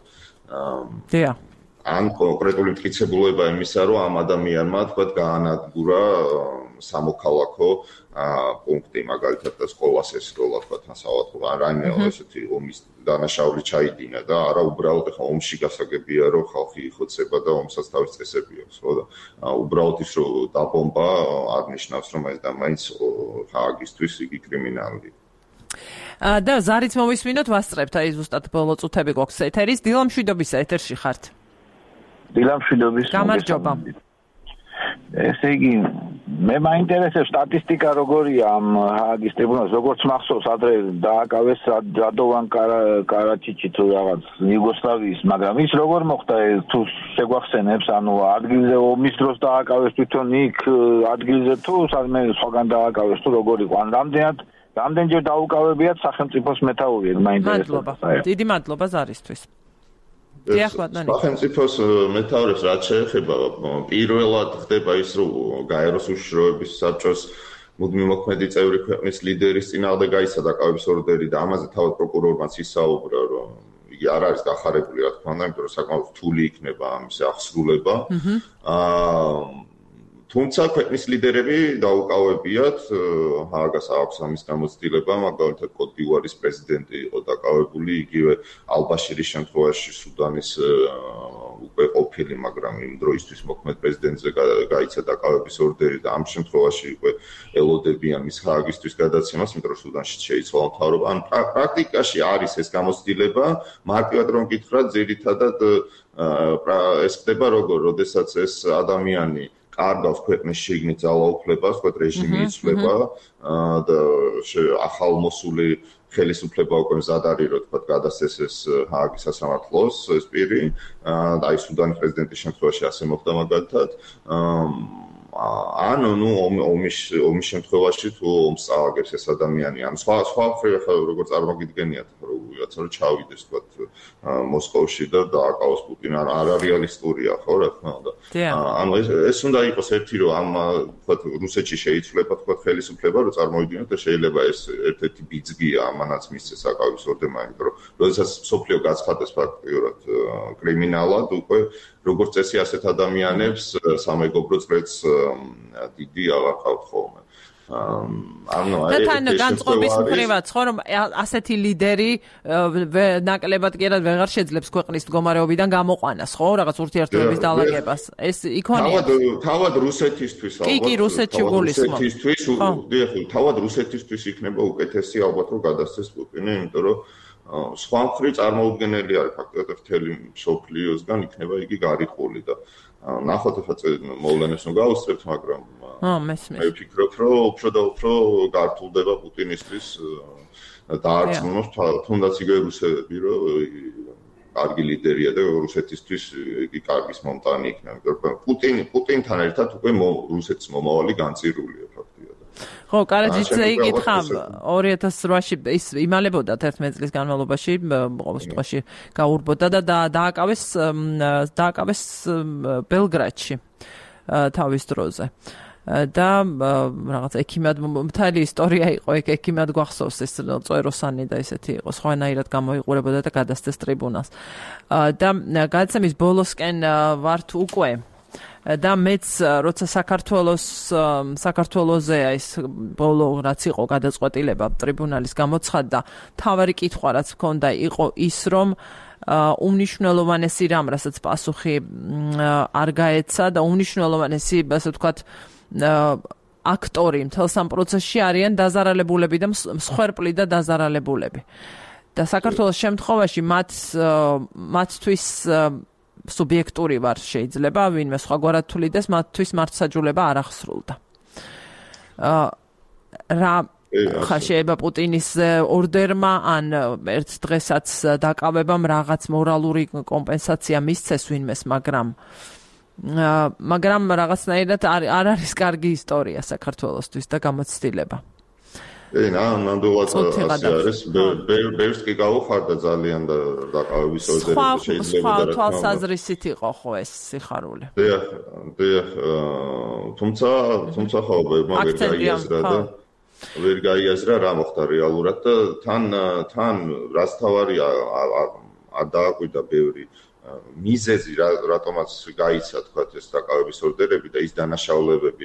[SPEAKER 3] ან კონკრეტული მტკიცებულება იმისა, რომ ამ ადამიანმა თქვათ გაანადგურა სამოქალაქო პუნქტი, მაგალითად და სკოლას ესროლა, თქვათ, სავარაუდო ან რაიმე ესეთი ომის დანაშაული ჩაიდინა და არა უბრალოდ ახლა ომში გასაგებია, რომ ხალხი იხოცება და ომსაც თავის წესები აქვს, ხო და უბრალოდ ის რომ დაბომბა არ ნიშნავს, რომ ეს და მაინც ჰააგისთვის იგი კრიმინალი.
[SPEAKER 1] და ზარიც მოვისმინოთ, ვასწრებთ, აი ზუსტად ბოლო წუთები გვაქვს ეთერის, დილამშვიდობის ეთერში ხართ.
[SPEAKER 5] დილამშვიდობის.
[SPEAKER 1] გამარჯობა.
[SPEAKER 5] ესე იგი, მე მაინტერესებს სტატისტიკა როგორია ამ ჰააგის ტრიბუნალს, როგორც მახსოვს, ადრე დააკავეს რადოვან კარაჩიჩი თუ რაღაც იუგოსლავიის, მაგრამ ის როგორ მოხდა თუ შეგვახსენებს, ანუ ადგილზე ომის დროს დააკავეს თვითონ იქ ადგილზე თუ სადმე სხვაგან დააკავეს თუ როგორ იყო, ან რამდენჯერ დაუკავებიათ სახელმწიფოს მეთაურები, მაინტერესებს.
[SPEAKER 1] დიდი მადლობა ზარისთვის.
[SPEAKER 3] სახელმწიფოს მეთაურებს რაც შეეხება, პირველად ხდება ის, რომ გაეროს უშიშროების საბჭოს მუდმივ მოქმედი წევრი ქვეყნის ლიდერის წინააღმდეგ გაიცა დაკავების ორდერი და ამაზე თავად პროკურორმაც ისაუბრა, რომ იგი არ არის გახარებული, რა თქმა უნდა, იმიტომ რომ საკმაოდ რთული იქნება ამის აღსრულება. თუმცა ქვეყნის ლიდერები დაუკავებიათ, ჰააგას აქვს ამის გამოცდილება, მაგალითად კოტ დივუარის პრეზიდენტი იყო დაკავებული, იგივე ალ-ბაშირის შემთხვევაში სუდანის უკვე ყოფილი, მაგრამ იმ დროისთვის მოქმედ პრეზიდენტზე გაიცა დაკავების ორდერი და ამ შემთხვევაში უკვე ელოდებიან მის ჰააგისთვის გადაცემას, იმიტომ რომ სუდანში შეიცვალა მთავრობა. ან პრაქტიკაში არის ეს გამოცდილება, მარტივად რომ გითხრათ, ძირითადად ეს ხდება როგორ, როდესაც ეს ადამიანი კარგავს ქვეყნის შიგნით ძალაუფლებას, თქვათ რეჟიმი იცვლება და ახალმოსული ხელისუფლება უკვე მზად არის, რომ თქვათ გადასცეს ეს ჰააგის სასამართლოს ეს პირი, აი სუდანის პრეზიდენტის შემთხვევაში ასე მოხდა მაგალითად. ან ომის შემთხვევაში თუ ომს წააგებს ეს ადამიანი, ან სხვა ხება როგორ წარმოგიდგენიათ, რომ ვიღაცა რომ ჩავიდეს თქვათ მოსკოვში და დააკავოს პუტინი, არა რეალისტურია, ხო, რა თქმა უნდა. ანუ ეს უნდა იყოს ერთი, რომ ამ თქვათ რუსეთში შეიცვლება თქვათ ხელისუფლება, რომ წარმოვიდგინოთ და შეიძლება ეს ერთ-ერთი ბიძგია ამანაც მისცეს აკავის ორდერმა, იმიტომ რომ როდესაც სოფლიო გაცხადეს ფაქტიურად კრიმინალად, უკვე როგორც წესი ასეთ ადამიანებს სამეგობრო წრეც დიდი აღარ ყავთ ხოლმე.
[SPEAKER 1] და თან განწყობის მხრივაც ხო რომ ასეთი ლიდერი ნაკლებად კი არა ვეღარ შეძლებს ქვეყნის მდგომარეობიდან გამოყვანას, ხო, რაღაც ურთიერთობების დალაგებას. ეს იქონია.
[SPEAKER 3] თავად რუსეთისთვის ალბათ.
[SPEAKER 1] კი, რუსეთში გულისხმობ.
[SPEAKER 3] თავად რუსეთისთვის იქნება უკეთესი ალბათ რომ გადასცეს პუტინი, იმიტომ რომ სხვა მხრივ წარმოუდგენელი არის ფაქტობრივად მთელი მსოფლიოსგან იქნება იგი გარიყული და ნახოთ ახლა მოვლენებს რომ გავუსწრებთ, მაგრამ მე ვფიქრობ, რომ უფრო და უფრო გართულდება პუტინისთვის დაარწმუნოს თუნდაც იგივე რუსები, რომ კარგი ლიდერია და რუსეთისთვის იგი კარგის მომტანი იქნება. პუტინთან ერთად უკვე რუსეთის მომავალი განწირულია ფაქტია.
[SPEAKER 1] ხო, კარაჯიძე იკითხა 2008-ში ის იმალებოდა 11 წლის განმავლობაში, ყოველ შემთხვევაში გაურბოდა და დააკავეს ბელგრადში თავის დროზე. და რაღაც ექიმად მთელი ისტორია იყო, ექიმად გვახსოვს ეს წვეროსანი და ესეთი იყო, სხვანაირად გამოიყურებოდა და გადასცეს ტრიბუნალს. და გადაცემის ბოლოსკენ ვართ უკვე და მეც როცა საქართველოზე ეს ბოლო რაც იყო გადაწყვეტილება ტრიბუნალის გამოცხადდა, თავარი კითხვა რაც მქონდა იყო ის, რომ უმნიშვნელოვანესი რამ, რასაც პასუხი არ გაეცა და უმნიშვნელოვანესი, ასე ვთქვათ, აქტორი მთელს ამ პროცესში არიან დაზარალებულები და მსხვერპლი და დაზარალებულები. და საქართველოს შემთხვევაში მათთვის სუბიექტური ვარ შეიძლება, ვინმე სხვაგვარად თვლიდეს, მათთვის მართლმსაჯულება არ აღსრულდა. რა ხაშეება პუტინის ორდერმა ან ერთ დღესაც დაკავებამ რაღაც მორალური კომპენსაცია მისცეს ვინმეს, მაგრამ მაგრამ რაღაცნაირად არ არის კარგი ისტორია საქართველოსთვის და გამოცდილება.
[SPEAKER 3] ნამდვილად ასე არის. ბევრს კი გავუხარდა ძალიან და დაკავების ორდერები შეიძლება და
[SPEAKER 1] თვალსაზრისით იყო ხო ეს სიხარული.
[SPEAKER 3] დიახ, თუმცა ხო ვერ გაიაზრა რა მოხდა რეალურად და თან რაც თავარია არ დააკვირდა ბევრი მიზეზი რატომაც გაიცა თქვა ეს დაკავების ორდერები და ის დანაშაულებები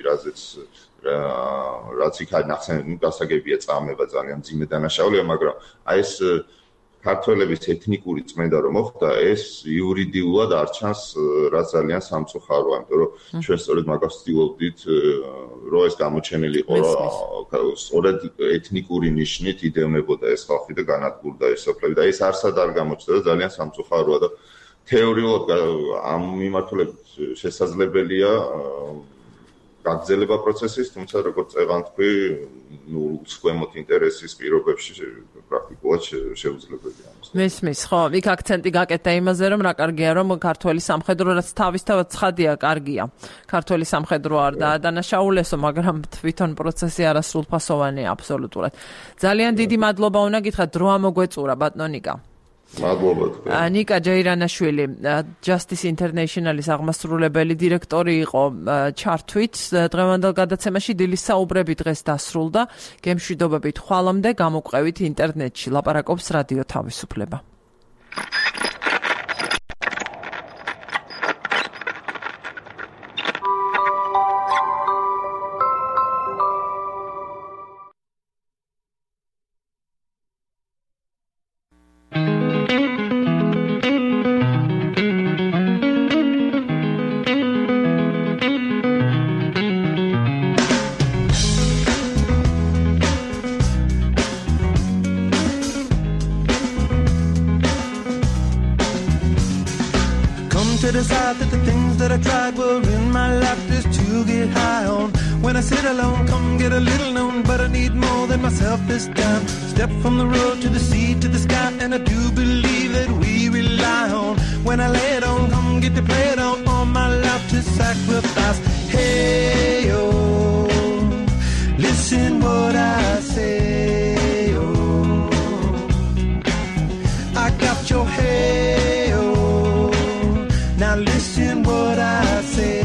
[SPEAKER 3] რაც იქ გასაგებია წამება ძალიან ძიმე დანაშაულია, მაგრამ აი ეს ქართველების ეთნიკური წმენდა რომ მოხდა, ეს იურიდიულად არ ჩანს, რაც ძალიან სამწუხაროა, იმიტომ რომ ჩვენ სწორედ მაგას ვცდილობდით, რომ ეს გამოჩენილიყო, რომ სწორედ ეთნიკური ნიშნით იდევნებოდა ეს ხალხი და განადგურდა ეს სოფლები და ეს არსად არ გამოჩნდა და ძალიან სამწუხაროა და თეორიულად ამ მიმართულებით შესაძლებელია გაგრძელება პროცესის, თუმცა როგორც წეღან თქვი, უცხოემოთ ინტერესის პირობებში პრაქტიკულად შეუძლებელია ამას.
[SPEAKER 1] მესმის, ხო, იქ აქცენტი გაკეთდა იმაზე, რომ რა კარგია, რომ ქართველი სამხედრო რაც თავისთავად ცხადია, კარგია. ქართველი სამხედრო არ დაადანაშაულესო, მაგრამ თვითონ პროცესი არასრულფასოვანია აბსოლუტურად. ძალიან დიდი მადლობა უნდა გითხრათ, დრო ამოგვეწურა ბატონიკა.
[SPEAKER 3] მადლობა.
[SPEAKER 1] ნიკა ჯეირანაშვილი, Justice International-ის აღმასრულებელი დირექტორი იყო ჩართვით. დღევანდელ გადაცემაში დილის საუბრები დღეს დასრულდა. გემშვიდობებით ხვალამდე გამოგვყევით ინტერნეტში. ლაპარაკობს რადიო თავისუფლება.
[SPEAKER 6] Step from the road to the sea to the sky, and I do believe that we rely on. When I lay it on, come get to play it on. All my life to sacrifice. Hey, oh, listen what I say, oh. I got your hey, oh, now listen what I say.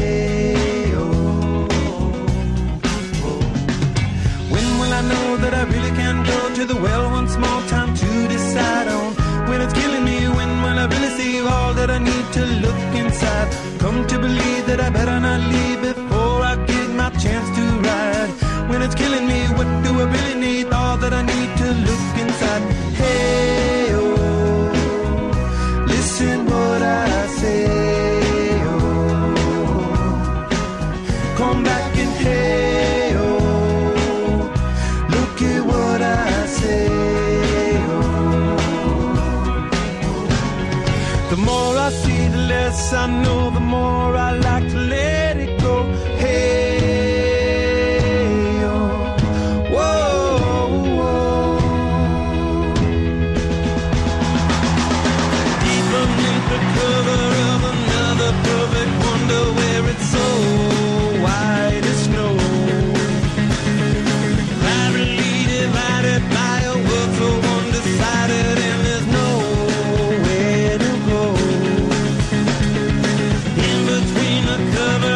[SPEAKER 6] I really can't go to the well once more, time to decide on when it's killing me, when will I really see all that I need to look inside. Come to believe that I better not leave before I get my chance to ride. When it's killing me, what do I really need? All that I need to look inside. Hey, oh, listen what I say, oh, come back and hey, oh, what I say, oh. The more I see, the less I know, the more I like to let it go. Hey, oh, whoa, whoa. Deep beneath the cover of another perfect wonder, where it's so white as snow. Divided by a world so undecided, and there's nowhere to go. In between the cover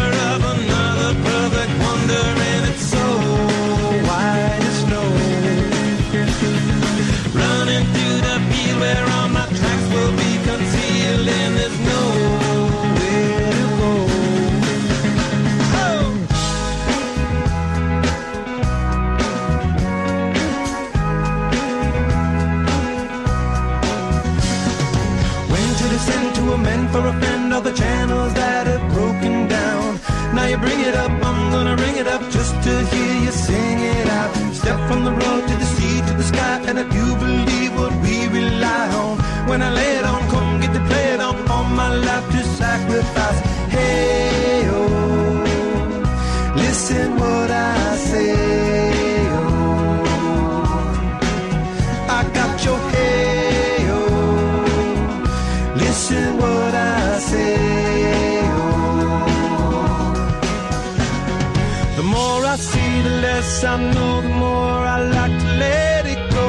[SPEAKER 6] I know, the more I like to let it go.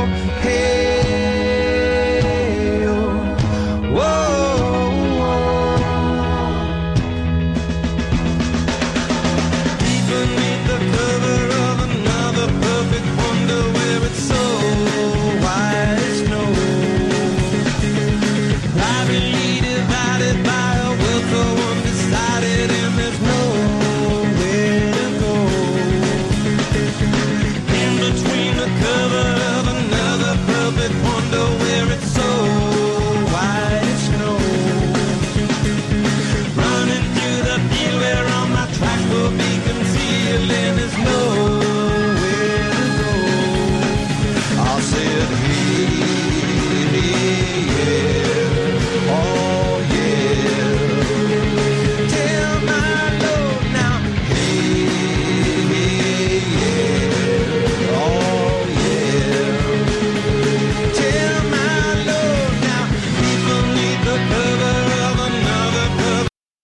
[SPEAKER 6] Hey, oh, whoa, whoa. Deep beneath the cover